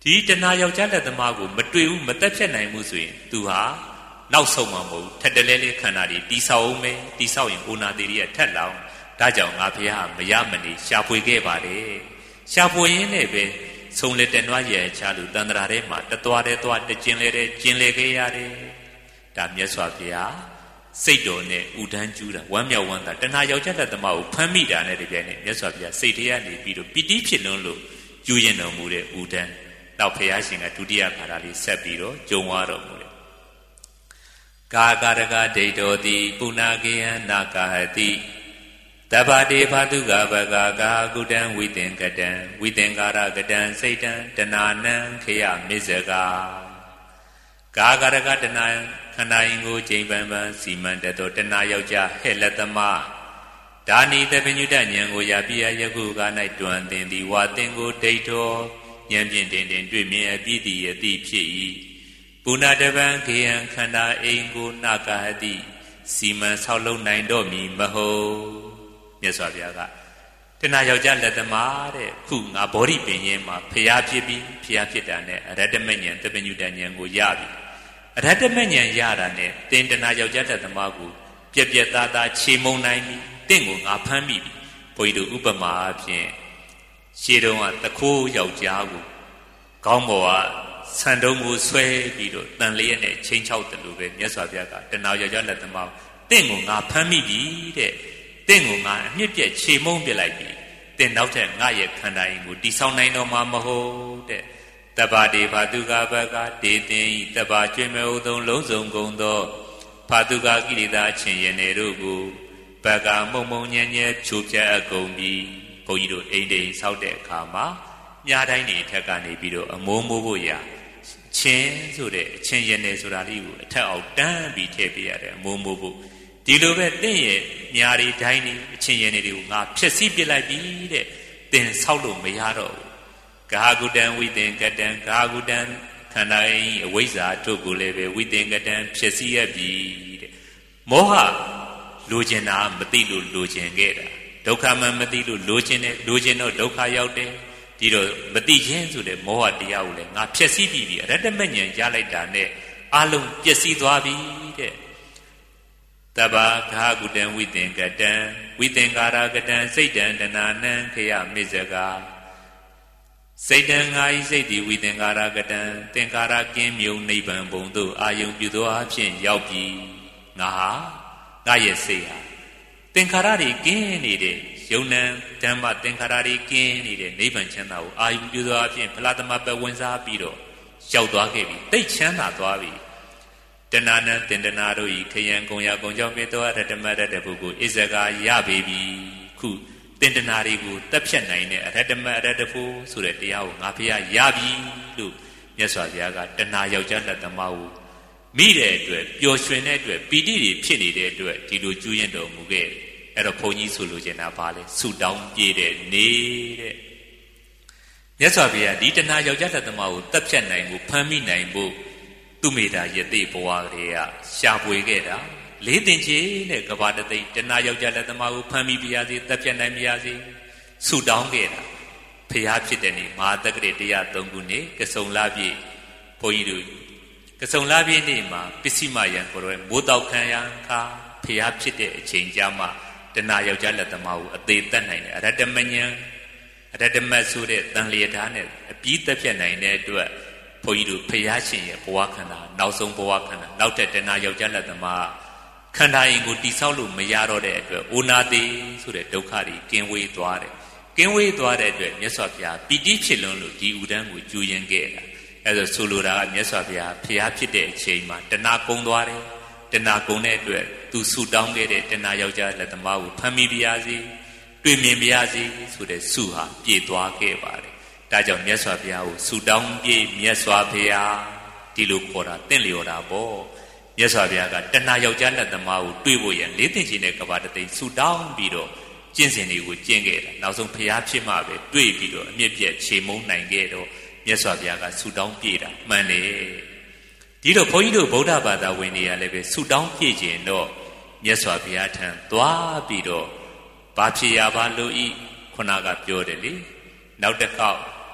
ဒီတဏှာယောက်ျားလက်သမားကိုမတွေ့ဘူးမသက်ဖြစ်နိုင်ဘူးဆိုရင်သူဟာနောက်ဆုံးမှာမဟုတ်ထက်တလဲလဲခန္ဓာတွေတိဆောက်အောင်မယ်တိဆောက်ရင်အိုနာသေးတွေကထက်လောင်ဒါကြောင့်ငါဘုရားမရမနေရှာဖွေခဲ့ပါတယ်ရှာဖွေရင်းနဲ့ပဲဆုံးလက်တနွားရဲ့ချာလူတန်တရာထဲမှာတသွားတဲ့သွားတကျင်လဲတဲ့ကျင်လဲခဲ့ရတယ်ဒါမြတ်စွာဘုရားစိတ်တော်နဲ့ဥဒန်းကျူးတာဝမ်းမြောက်ဝမ်းသာတဏှာယောက်ျားလက်သမားကိုဖမ်းမိတာနဲ့တပြိုင်နက်မြတ်စွာဘုရားစိတ်ထဲကနေပြီးတော့ပီတိဖြစ်လွန်းလို့ကျူးရင်တော်မူတဲ့ဥဒန်းနောက်ဘုရားရှင်ကဒုတိယခါလာလေးဆက်ပြီးတော့ကြုံသွားတော်မူတယ်ကာကာရကဒိဋ္ဌောတိပုဏ္ဏကေယနာကာဟတိတဗ္ဗတေဘာတုကဘဂကာကုတံဝိသင်္ကတံဝိသင်္ကာရကတံစိတ်တံတဏနံခေယမေဇကာကာကာရကတဏခန္ဓာရင်ကိုချိန်ပန်ပန်စီမံတတ်သောတဏယောက်ျားဟဲ့လက်သမားဒါနိတပညုတဉာဏ်ကိုရပြယခုကာ၌တွင်သင်သည်ဝါသင်ကိုဒိဋ္ဌောဉာဏ်ဖြင့်တင်တွေ့မြင်အပြည့်တည်ရသည့်ဖြစ်၏ပုဏ္ဏတပံခေယံခန္ဓာအိမ်ကိုနာကာဟတိစီမံဆောက်လုပ်နိုင်တော့မည်မဟုတ်မြတ်စွာဘုရားကတဏှာယောက်ျားလက်သမားတဲ့ခုငါဘောဓိပင်ရင်မှာဖျားဖြစ်ပြီးဖျားဖြစ်တာနဲ့အရတ္တမဉ္ဇဉ်တပညုတဉာဏ်ကိုရပြီအရတ္တမဉ္ဇဉ်ရတာနဲ့တင်တဏှာယောက်ျားလက်သမားကိုပြက်ပြက်သားသားခြေမုံနိုင်ပြီတင့်ကိုငါဖမ်းမိပြီဘုရားတို့ဥပမာအဖြစ်ရှေးတုန်းကတခိုးယောက်ျားကိုခေါင်းပေါ်ကဆန်တုံးကိုဆွဲပြီးတော့တန်လျက်နဲ့ချင်းချောက်တယ်လို့ပဲမြတ်စွာဘုရားကတဏှာယောက်ျားလက်သမားတင့်ကိုငါဖမ်းမိပြီတဲ့တင့်ကိုငါအမြင့်ပြက်ခြေမုံပြလိုက်ပြီတင့်နောက်ထပ်ငါရဲ့ခန္ဓာရင်ကိုတိဆောက်နိုင်တော့မှာမဟုတ်တဲ့တဗ္ဗတေဘာတုကဘဂဒေတင်ဤတဗ္ဗကျွေမဲ့ဥသုံးလုံးစုံကုန်သောဘာတုကကိလေသာအချင်းရနေတို့ကိုဘဂမုံမုံညံ့ညဲ့ဖြိုပြအကုန်ပြီးဘုန်းကြီးတို့အိမ်တိမ်ဆောက်တဲ့အခါမှာမြားတိုင်းတွေအထက်ကနေပြီးတော့အမိုးမိုးဖို့ရာချင်းဆိုတဲ့အချင်းရနေဆိုတာလေးကိုအထက်အောက်တန်းပြီးထည့်ပေးရတယ်အမိုးမိုးဖို့ဒီလိုပဲတင့်ရဲ့မြားတွေတိုင်းတွေအချင်းရနေတွေကိုငါဖျက်ဆီးပစ်လိုက်ပြီတဲ့တင်ဆောက်လို့မရတော့ဘူးကာကုတံဝိသင်္ကတံကာကုတံခန္ဓာ၏အဝိဇ္ဇာတို့ကိုလည်းပဲဝိသင်္ကတံဖြစ်စီရပြီတဲ့မောဟလိုချင်တာမသိလို့လိုချင်ခဲ့တာဒုက္ခမှမသိလို့လိုချင်တယ်လိုချင်တော့ဒုက္ခရောက်တယ်ဒီတော့မသိခြင်းဆိုတဲ့မောဟတရားကိုလည်းငါဖြစ်စီပြီအရတ္တမဉ္ဇဉ်ရလိုက်တာနဲ့အလုံးပျက်စီးသွားပြီတဲ့တဗ္ဗကာကုတံဝိသင်္ကတံဝိသင်္ကာရကတံစိတ်တံတဏနံခေယမေဇကာစိတ်တံငါဤစိတ်သည်ဝိသင်္ကာရကတံသင်္ကာရကင်းမြုံနိဗ္ဗာန်ဘုံသို့အာယုံပြုသောအဖြစ်ရောက်ပြီငါရဲ့စိတ်ဟာသင်္ခါရတွေကင်းနေတဲ့ယုံနံဓမ္မသင်္ခါရတွေကင်းနေတဲ့နိဗ္ဗာန်ချမ်းသာကိုအာယုံပြုသောအဖြစ်ဖလားသမပဝင်စားပြီးတော့ရောက်သွားခဲ့ပြီတိတ်ချမ်းသာသွားပြီတဏနံတင်တနာတို့ဤခယံကုံရကုံကြောင့်ပြသောအရတ္တမရတ္တပုဂ္ဂိုလ်ဣဇကာရပေပြီခုတင်တနာတွေကိုတက်ဖြတ်နိုင်တဲ့အရတ္တမအရတ္တဖို့ဆိုတဲ့တရားကိုငါဖះရပြီလို့မြတ်စွာဘုရားကတဏယောက်ျားလက်သမားကိုမိတဲ့အတွက်ပျော်ရွှင်တဲ့အတွက်ပီတိတွေဖြစ်နေတဲ့အတွက်ဒီလိုကျူးရင်တော်မူခဲ့အဲ့တော့ဘုန်းကြီးဆိုလိုချင်တာပါလေဆုတောင်းပြေတဲ့နေတဲ့မြတ်စွာဘုရားဒီတဏယောက်ျားလက်သမားကိုတက်ဖြတ်နိုင်ဖို့ဖမ်းမိနိုင်ဖို့သူမေတ္တာယတိဘဝကလေးကရှာဖွေခဲ့တာလေးတင်ချေတဲ့ကဘာတသိတဏယောက်ျားလက်သမားကိုဖမ်းမိပြရစေတက်ဖြတ်နိုင်ပြရစေဆုတောင်းခဲ့တာဖျားဖြစ်တဲ့နေ့မဟာတက္ကရာ103ခုနှစ်ကစုံလပြည့်ဘုန်းကြီးတို့ကစုံလပြည့်နေ့မှာပစ္စည်းမယံကိုယ်တော်မိုးတောက်ခံရခါဖျားဖြစ်တဲ့အချိန်ကြမှာတဏယောက်ျားလက်သမားကိုအသေးသက်နိုင်တယ်အရတ္တမဉ္ဇဉ်အရတ္တမတ်ဆိုတဲ့တန်လျာထားနဲ့အပြီးတက်ဖြတ်နိုင်တဲ့အတွက်ဘုန်းကြီးတို့ဖျားရှင်ရဲ့ဘဝခန္ဓာနောက်ဆုံးဘဝခန္ဓာနောက်တဲ့တဏယောက်ျားလက်သမားခန္ဓာရင်ကိုတိဆောက်လို့မရတော့တဲ့အတွက်အိုနာတိဆိုတဲ့ဒုက္ခတွေကင်းဝေးသွားတယ်ကင်းဝေးသွားတဲ့အတွက်မြတ်စွာဘုရားပီတိဖြစ်လွန်းလို့ဒီဥဒန်းကိုကျူရင်ခဲ့တာအဲဒါဆိုလိုတာကမြတ်စွာဘုရားဖျားဖြစ်တဲ့အချိန်မှာတဏကုံသွားတယ်တဏကုံတဲ့အတွက်သူဆူတောင်းခဲ့တဲ့တဏယောက်ျားလက်သမားကိုဖမ်းမိပါရစေတွေ့မြင်ပါရစေဆိုတဲ့ဆုဟာပြည့်သွားခဲ့ပါတယ်ဒါကြောင့်မြတ်စွာဘုရားကိုဆူတောင်းပြည့်မြတ်စွာဘုရားဒီလိုခေါ်တာတင့်လျော်တာပေါ့မြတ်စွာဘုရားကတဏယောက်ျားလက်သမားကိုတွေ့ဖို့ရန်လေးတင်ချင်တဲ့ကဘာတသိဆူတောင်းပြီးတော့ကျင့်စဉ်တွေကိုကျင့်ခဲ့တာနောက်ဆုံးဘုရားဖြစ်မှပဲတွေ့ပြီးတော့အမြင့်ပြည့်ခြေမုံနိုင်ခဲ့တော့မြတ်စွာဘုရားကဆူတောင်းပြည့်တာမှန်တယ်ဒီတော့ဘုန်းကြီးတို့ဗုဒ္ဓဘာသာဝင်တွေကလည်းပဲဆူတောင်းပြည့်ခြင်းတော့မြတ်စွာဘုရားထံသွားပြီးတော့ဘာဖြစ်ရပါလို့ဤခုနကပြောတယ်လေနောက်တစ်ခေါက်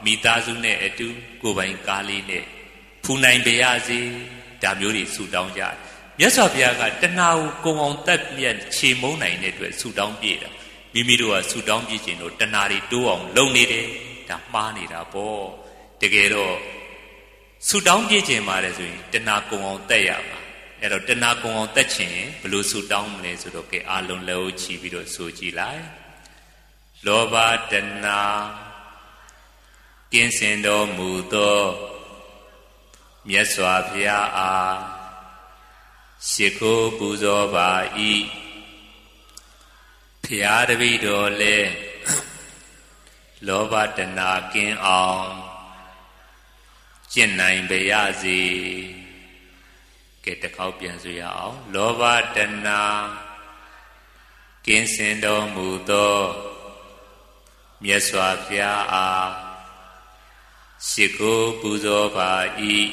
မိသားစုနဲ့အတူကိုယ်ပိုင်ကားလေးနဲ့ဖူနိုင်ပါရစေဒါမျိုးတွေဆုတောင်းကြတယ်မြတ်စွာဘုရားကတဏှာကိုကုံအောင်တက်ပြတ်ခြေမုံနိုင်တဲ့အတွက်ဆုတောင်းပြတာမိမိတို့ကဆုတောင်းပြခြင်းတို့တဏှာတွေတိုးအောင်လုပ်နေတယ်ဒါမှားနေတာပေါ့တကယ်တော့ဆုတောင်းပြခြင်းပါတယ်ဆိုရင်တဏှာကုံအောင်တက်ရပါအဲ့တော့တဏှာကုံအောင်တက်ခြင်းဘယ်လိုဆုတောင်းမလဲဆိုတော့ကဲအာလုံးလက်ဦးချီပြီးတော့ဆိုကြည့်လိုက်လောဘတဏှာကင်းစင်တော်မူသောမြတ်စွာဘုရားအားရှိခိုးပူဇော်ပါ၏ဘုရားတပည့်တော်လည်းလောဘတဏှာကင်းအောင်ကျင့်နိုင်ပါရစေကဲတစ်ခေါက်ပြန်ဆိုရအောင်လောဘတဏှာကင်းစင်တော်မူသောမြတ်စွာဘုရားအားရှိခိုးပူဇော်ပါ၏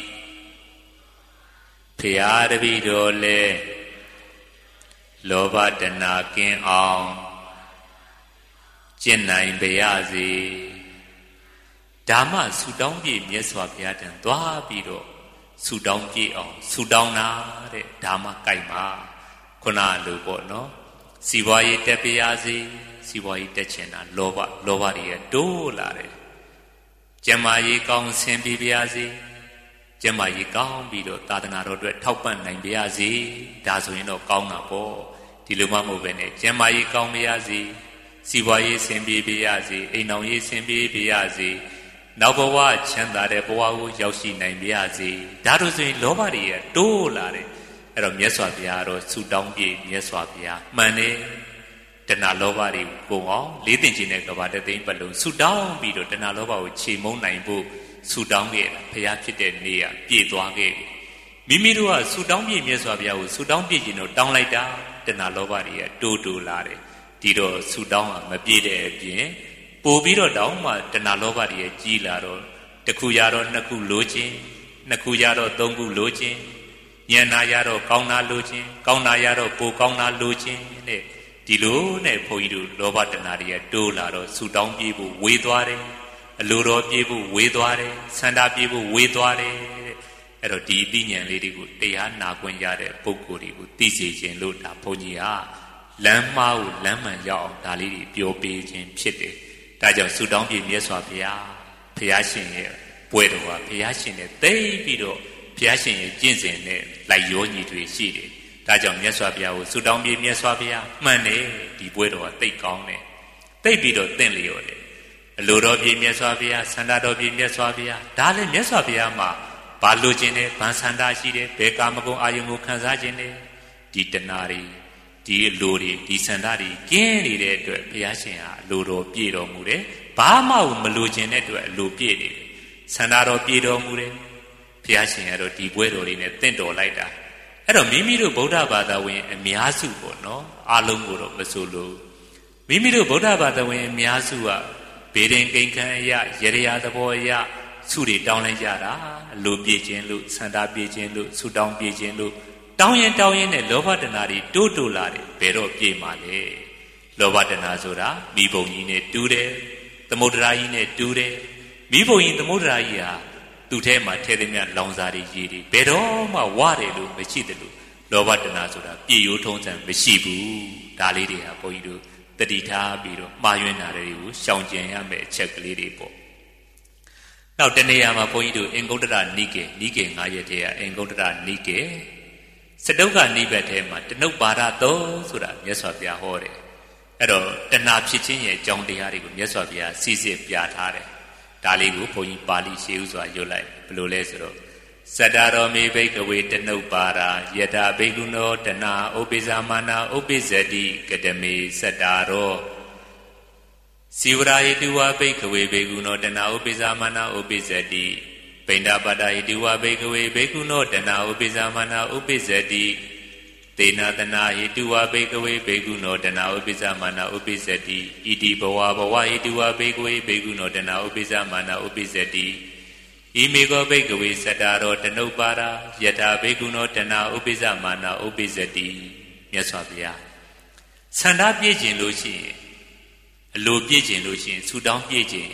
ဘုရားတပည့်တော်လည်းလောဘတဏှာကင်းအောင်ကျင့်နိုင်ပါရစေဓမ္မဆုတောင်းပြည့်မြတ်စွာဘုရားတန်သွားပြီးတော့ဆုတောင်းပြည့်အောင်ဆုတောင်းတာတဲ့ဓမ္မကြိုက်မှာခုနလိုပေါ့နော်စီပွားရေးတက်ပါရစေစီပွားရေးတက်ချင်တာလောဘတွေတိုးလာတယ်ကျမ်းမာရေးကောင်းဆင်ပြေပါရစေကျမ်းမာရေးကောင်းပြီးတော့သာသနာတော်အတွက်ထောက်ပံ့နိုင်ပါရစေဒါဆိုရင်တော့ကောင်းတာပေါ့ဒီလိုမှမဟုတ်ပဲနဲ့ကျမ်းမာရေးကောင်းပါရစေစီပွားရေးဆင်ပြေပါရစေအိမ်တော်ရေးဆင်ပြေပါရစေနောက်ဘဝချမ်းသာတဲ့ဘဝကိုရောက်ရှိနိုင်ပါရစေဒါတို့ဆိုရင်လောဘတွေတိုးလာတယ်အဲ့တော့မြတ်စွာဘုရားတော့ဆုတောင်းပြည့်မြတ်စွာဘုရားမှန်တယ်တဏှာလောဘတွေကိုအောင်လေးတင်ခြင်းနဲ့ကဘာတသိန်းပတ်လုံးဆုတောင်းပြီးတော့တဏှာလောဘကိုခြေမုံနိုင်ဖို့ဆုတောင်းခဲ့တာဘုရားဖြစ်တဲ့နေ့ကပြည့်သွားခဲ့မိမိတို့ကဆုတောင်းပြည့်မြတ်စွာဘုရားကိုဆုတောင်းပြည့်ခြင်းတော့တောင်းလိုက်တာတဏှာလောဘတွေတိုးလာတယ်ဒီတော့ဆုတောင်းကမပြည့်တဲ့အပြင်ပို့ပြီးတော့တောင်းမှတဏှာလောဘတွေကြီးလာတော့တစ်ခုရတော့နှစ်ခုလိုခြင်းနှစ်ခုရတော့သုံးခုလိုခြင်းဉာဏ်နာရတော့ကောင်းတာလိုခြင်းကောင်းတာရတော့ပိုကောင်းတာလိုခြင်းတဲ့ဒီလိုနဲ့ဘုန်းကြီးတို့လောဘတဏှာတွေတိုးလာတော့ဆုတောင်းပြေးဖို့ဝေးသွားတယ်အလိုတော်ပြေးဖို့ဝေးသွားတယ်ဆန္ဒပြေးဖို့ဝေးသွားတယ်အဲ့တော့ဒီအသိဉာဏ်လေးတွေကိုတရားနာခွင့်ရတဲ့ပုဂ္ဂိုလ်တွေကိုသိစေခြင်းလို့ဒါဘုန်းကြီးကလမ်းမှားကိုလမ်းမှန်ရောက်အောင်ဒါလေးတွေပြောပေးခြင်းဖြစ်တယ်ဒါကြောင့်ဆုတောင်းပြေးမြတ်စွာဘုရားဘုရားရှင်ရဲ့ပွဲတော်ကဘုရားရှင်နဲ့သိပြီးတော့ဘုရားရှင်ရဲ့ကျင့်စဉ်နဲ့လိုက်ရောညီတွေရှိတယ်ဒါကြောင့်မြတ်စွာဘုရားကိုဆုတောင်းပြေးမြတ်စွာဘုရားမှန်တယ်ဒီပွဲတော်ကသိကောင်းတယ်သိပြီးတော့သင့်လျော်တယ်အလိုတော်ပြေးမြတ်စွာဘုရားဆန္ဒတော်ပြေးမြတ်စွာဘုရားဒါလည်းမြတ်စွာဘုရားမှာဘာလိုချင်တယ်ဘာဆန္ဒရှိတယ်ဘယ်ကာမဂုဏ်အာယုံကိုခံစားခြင်းလဲဒီတဏှာတွေဒီအလိုတွေဒီဆန္ဒတွေကင်းနေတဲ့အတွက်ဘုရားရှင်ဟာအလိုတော်ပြည့်တော်မူတယ်ဘာမှမလိုချင်တဲ့အတွက်အလိုပြည့်နေတယ်ဆန္ဒတော်ပြည့်တော်မူတယ်ဘုရားရှင်ကတော့ဒီပွဲတော်လေးနဲ့တင့်တော်လိုက်တာအဲ့တော့မိမိတို့ဗုဒ္ဓဘာသာဝင်အများစုပေါ့နော်အားလုံးကိုတော့မဆိုလို့မိမိတို့ဗုဒ္ဓဘာသာဝင်အများစုကဘေဒင်ကိန်းခံအရရရသဘောအရဆုတွေတောင်းလိုက်ကြတာအလိုပြည့်ခြင်းလို့ဆန္ဒပြည့်ခြင်းလို့ဆုတောင်းပြည့်ခြင်းလို့တောင်းရင်နဲ့လောဘတဏှာတွေတိုးလာတယ်ဘယ်တော့ပြည့်မှာလဲလောဘတဏှာဆိုတာမိဘုံကြီးနဲ့တူတယ်သမုဒ္ဒရာကြီးနဲ့တူတယ်မိဘုံကြီးသမုဒ္ဒရာကြီးဟာသူ့ထဲမှာထဲသည်မြလောင်စာတွေရေးတယ်ဘယ်တော့မှဝရတယ်လို့မရှိတယ်လို့လောဘတဏှာဆိုတာပြည့်ရိုးထုံးစံမရှိဘူးဒါလေးတွေဟာဘုန်းကြီးတို့တတိထားပြီးတော့မှားယွင်းတာတွေကိုရှောင်ကျဉ်ရမယ့်အချက်ကလေးတွေပေါ့နောက်တနေရာမှာဘုန်းကြီးတို့အင်္ဂုတ္တရနိကေ9ရက်တည်းကအင်္ဂုတ္တရနိကေစတုကနိဗ္ဗတ်ထဲမှာတနုပ္ပါဒသောဆိုတာမြတ်စွာဘုရားဟောတယ်အဲ့တော့တဏှာဖြစ်ခြင်းရဲ့အကြောင်းတရားတွေကိုမြတ်စွာဘုရားစီစစ်ပြထားတယ်ဒါလေးကိုဘုန်းကြီးပါဠိရှေးဥစွာရွတ်လိုက်ဘယ်လိုလဲဆိုတော့စတ္တရောမေဘိကဝေတနုပ္ပါဒယတဘိက္ခုနောတဏှာဥပိ္ပဇာမာနာဥပိ္ပဇတိကတမေစတ္တရောစီဝရာဟိတုဝဘိကဝေဘိက္ခုနောတဏှာဥပိ္ပဇာမာနာဥပိ္ပဇတိပိန္ဒပါဒဟိတုဝဘိကဝေဘိက္ခုနောတဏှာဥပိ္ပဇာမာနာဥပိ္ပဇတိသေနတနာဟိတုဝဘိကဝေဘိက္ခုနောတဏှာဥပိ္ပဇာမာနာဥပိ္ပဇတိဣတိဘဝဟိတုဝဘိကဝေဘိက္ခုနောတဏှာဥပိ္ပဇာမာနာဥပိ္ပဇတိဣမေကောဘိကဝေစတ္တရောတနုပ္ပါဒယထာဘိက္ခုနောတဏှာဥပိ္ပဇာမာနာဥပိ္ပဇတိမြတ်စွာဘုရားဆန္ဒပြည့်ခြင်းလို့ရှိရင်အလိုပြည့်ခြင်းလို့ရှိရင်ဆုတောင်းပြည့်ခြင်း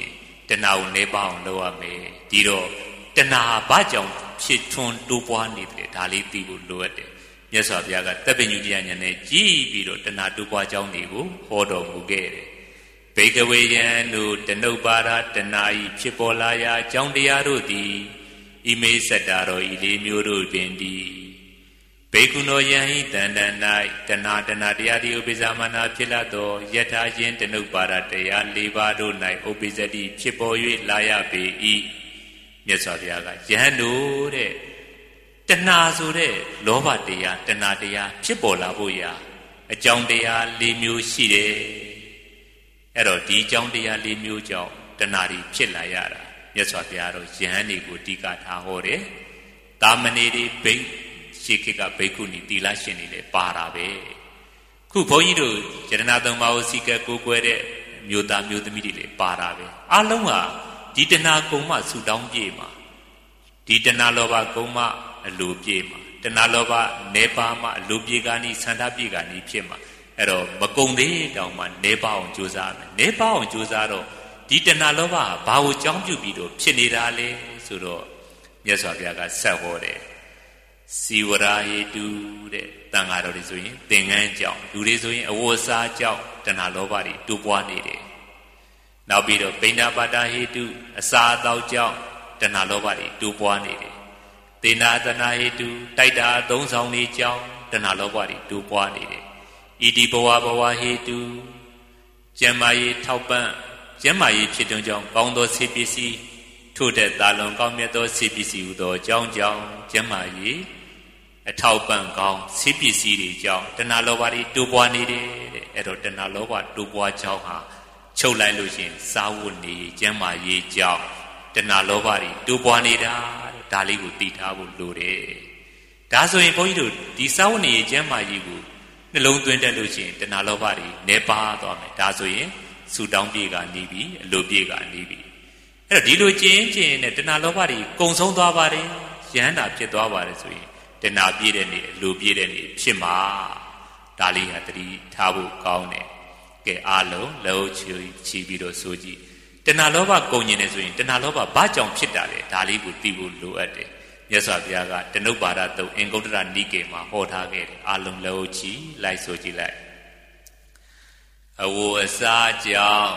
တဏှာကိုနေပါအောင်လုပ်ရမယ်ဒီတော့တဏှာဘာကြောင့်ဖြစ်ထွန်းတိုးပွားနေတယ်ဒါလေးသိဖို့လိုအပ်တယ်မြတ်စွာဘုရားကတပ်ပညုတ္တဉာဏ်နဲ့ကြည့်ပြီးတော့တဏှာတိုးပွားကြောင်းတွေကိုဟောတော်မူခဲ့တယ်ဘေကဝေယံတို့တဏုပ္ပါဒတဏှာဤဖြစ်ပေါ်လာရာအကြောင်းတရားတို့သည်ဣမေစတ္တာတော်ဤလေးမျိုးတို့တွင်တည်းဘေကုဏောယံဤတန်တန်၌တဏှာတရားသည်ဥပိ္ပဇာမနာဖြစ်လာသောယထာချင်းတဏုပ္ပါဒတရား၄ပါးတို့၌ဥပိ္ပဇတိဖြစ်ပေါ်၍လာရပေ၏မြတ်စွာဘုရားကယဟန်တို့တဲ့တဏှာဆိုတဲ့လောဘတရားတဏှာတရားဖြစ်ပေါ်လာဖို့ရာအကြောင်းတရား၄မျိုးရှိတယ်အဲ့တော့ဒီအကြောင်းတရား၄မျိုးကြောင့်တဏှာတွေဖြစ်လာရတာမြတ်စွာဘုရားတို့ယဟန်တွေကိုအဓိကထားဟောတယ်တာမဏေတွေဘိက္ရှိခိကဘိက္ခုနီသီလရှင်တွေလည်းပါတာပဲခုဘုန်းကြီးတို့ယတနာသုံးပါးကိုစီကဲကိုးကွယ်တဲ့မြို့သားမြို့သမီးတွေလည်းပါတာပဲအလုံးဟာဒီတဏှာကုံမှဆူတောင်းပြေမှာဒီတဏှာလောဘကုံမှအလိုပြေမှာတဏှာလောဘနေပါမှအလိုပြေကနီဆန္ဒပြေကနီဖြစ်မှာအဲ့တော့မကုံသေးတောင်မှနေပါအောင်ကြိုးစားမယ်နေပါအောင်ကြိုးစားတော့ဒီတဏှာလောဘဟာဘာကိုကြောင်းပြုပြီးတော့ဖြစ်နေတာလဲဆိုတော့မြတ်စွာဘုရားကဆက်ဟောတယ်စီဝရာဟေတုတဲ့တန်ဃာတော်တွေဆိုရင်သင်္ကန်းကြောင့်လူတွေဆိုရင်အဝတ်အစားကြောင့်တဏှာလောဘတွေတိုးပွားနေတယ်နောက်ပြီးတော့ပိဏပါတာဟေတုအစာအသောက်ကြောင့်တဏှာလောဘတွေတိုးပွားနေတယ်သေနာသနာဟေတုတိုက်တာသုံးဆောင်တွေကြောင့်တဏှာလောဘတွေတိုးပွားနေတယ်ဣတိဘဝဟေတုကျမ်းမာရေးထောက်ပံ့ကျမ်းမာရေးဖြစ်တဲ့ကြောင့်ကောင်းသောဆေးပစ္စည်းထို့တဲ့သာလွန်ကောင်းမြတ်သောဆေးပစ္စည်းဟူသောအကြောင်းကြောင့်ကျမ်းမာရေးအထောက်ပံ့ကောင်းဆေးပစ္စည်းတွေကြောင့်တဏှာလောဘတွေတိုးပွားနေတယ်တဲ့အဲ့တော့တဏှာလောဘတိုးပွားကြောင်းဟာချုပ်လိုက်လို့ရှိရင်စာဝတ်နေကျမ်းမာရေးကြောင့်တဏှာလောဘတွေတိုးပွားနေတာတဲ့ဒါလေးကိုသိထားဖို့လိုတယ်ဒါဆိုရင်ဘုန်းကြီးတို့ဒီစာဝတ်နေကျမ်းမာရေးကိုနှလုံးသွင်းတတ်လို့ရှိရင်တဏှာလောဘတွေနေပါသွားမယ်ဒါဆိုရင်ဆူတောင်းပြေကနေပြီအလိုပြေကနေပြီအဲ့တော့ဒီလိုကျင့်နဲ့တဏှာလောဘတွေကုံဆုံးသွားပါတယ်ရဟန္တာဖြစ်သွားပါတယ်ဆိုရင်တဏှာပြေတဲ့နေ့အလိုပြေတဲ့နေ့ဖြစ်မှာဒါလေးဟာတတိထားဖို့ကောင်းတယ်ကဲအားလုံးလက်ချီပြီးတော့ဆိုကြည့်တဏှာလောဘကုန်ကျင်နေဆိုရင်တဏှာလောဘဘာကြောင့်ဖြစ်တာလဲဒါလေးကိုသိဖို့လိုအပ်တယ်မြတ်စွာဘုရားကတဏုပ္ပါဒတုတ်အင်္ဂုတ္တရနိကေမှာဟောထားခဲ့တယ်အားလုံးလက်ချီလိုက်ဆိုကြည့်လိုက်အဝအစားကြောင့်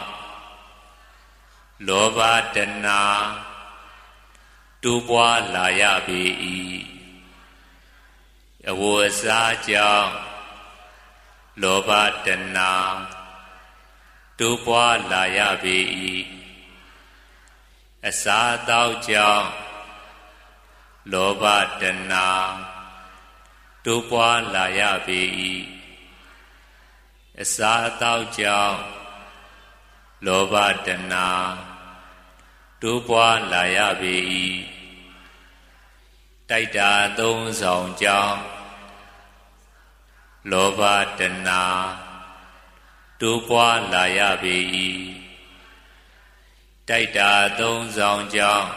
လောဘတဏှာတိုးပွားလာရပေ၏အဝအစားကြောင့်လောဘတဏှာတိုးပွားလာရပေ၏အစာသောက်ကြောင့်လောဘတဏှာတိုးပွားလာရပေ၏အစာသောက်ကြောင့်လောဘတဏှာတိုးပွားလာရပေ၏တိုက်တာသုံးဆောင်ကြောင့်လောဘတဏှာတိုးပွားလာရပေ၏တိုက်တာသုံးဆောင်ကြောင့်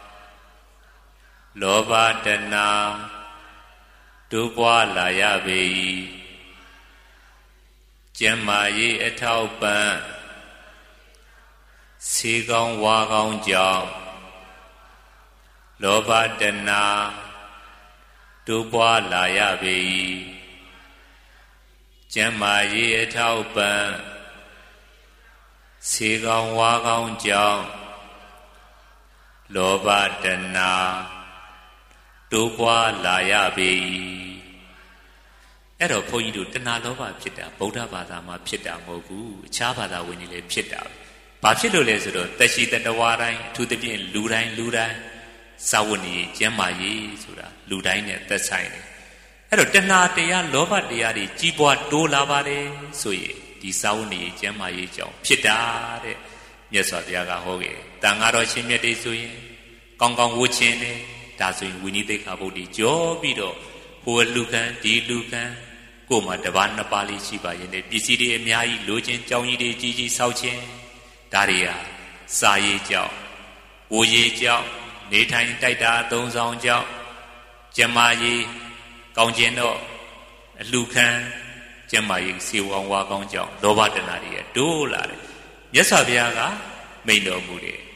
လောဘတဏှာတိုးပွားလာရပေ၏ကျမ်းမာရေးအထောက်ပံ့ဆေးကောင်းဝါကောင်းကြောင့်လောဘတဏှာတိုးပွားလာရပေ၏ကျမ်းမာရေးအထောက်ပံ့ဆေးကောင်းဝါကောင်းကြောင့်လောဘတဏှာတိုးပွားလာရပေ၏အဲ့တော့ဘုန်းကြီးတို့တဏှာလောဘဖြစ်တာဗုဒ္ဓဘာသာမှာဖြစ်တာမဟုတ်ဘူးအခြားဘာသာဝင်တွေလည်းဖြစ်တာဘာဖြစ်လို့လဲဆိုတော့တရှိတတဝါတိုင်းအထူးသဖြင့်လူတိုင်းစာဝတ်နေကျမ်းမာရေးဆိုတာလူတိုင်းနဲ့သက်ဆိုင်တယ်အဲ့တော့တဏှာတရားလောဘတရားတွေကြီးပွားတိုးလာပါတယ်ဆိုရင်ဒီစာဝတ်နေကျမ်းမာရေးကြောင့်ဖြစ်တာတဲ့မြတ်စွာဘုရားကဟောခဲ့တန်ဃာတော်ရှင်မြတ်တွေဆိုရင်ကောင်းကောင်းဝတ်ခြင်းနဲ့ဒါဆိုရင်ဝိနည်းသိက္ခာပုဒ်တွေကြောပြီးတော့ဟိုလူကံဒီလူကံကိုယ်မှာတစ်ပါးနှစ်ပါးလေးရှိပါရင်လည်းပစ္စည်းတွေအများကြီးလိုချင်ကြောင်းကြီးတွေကြီးဆောက်ခြင်းဒါတွေဟာစာရေးကြောင့်ဝိုရေးကြောင့်နေထိုင်တိုက်တာသုံးဆောင်ကြောင့်ကျမရေးကောင်းခြင်းတော့အလှခံကျမရေးစေဝံဝါကောင်းကြောင့်လောဘတဏှာတွေတိုးလာတယ်မြတ်စွာဘုရားကမိန့်တော်မူတယ်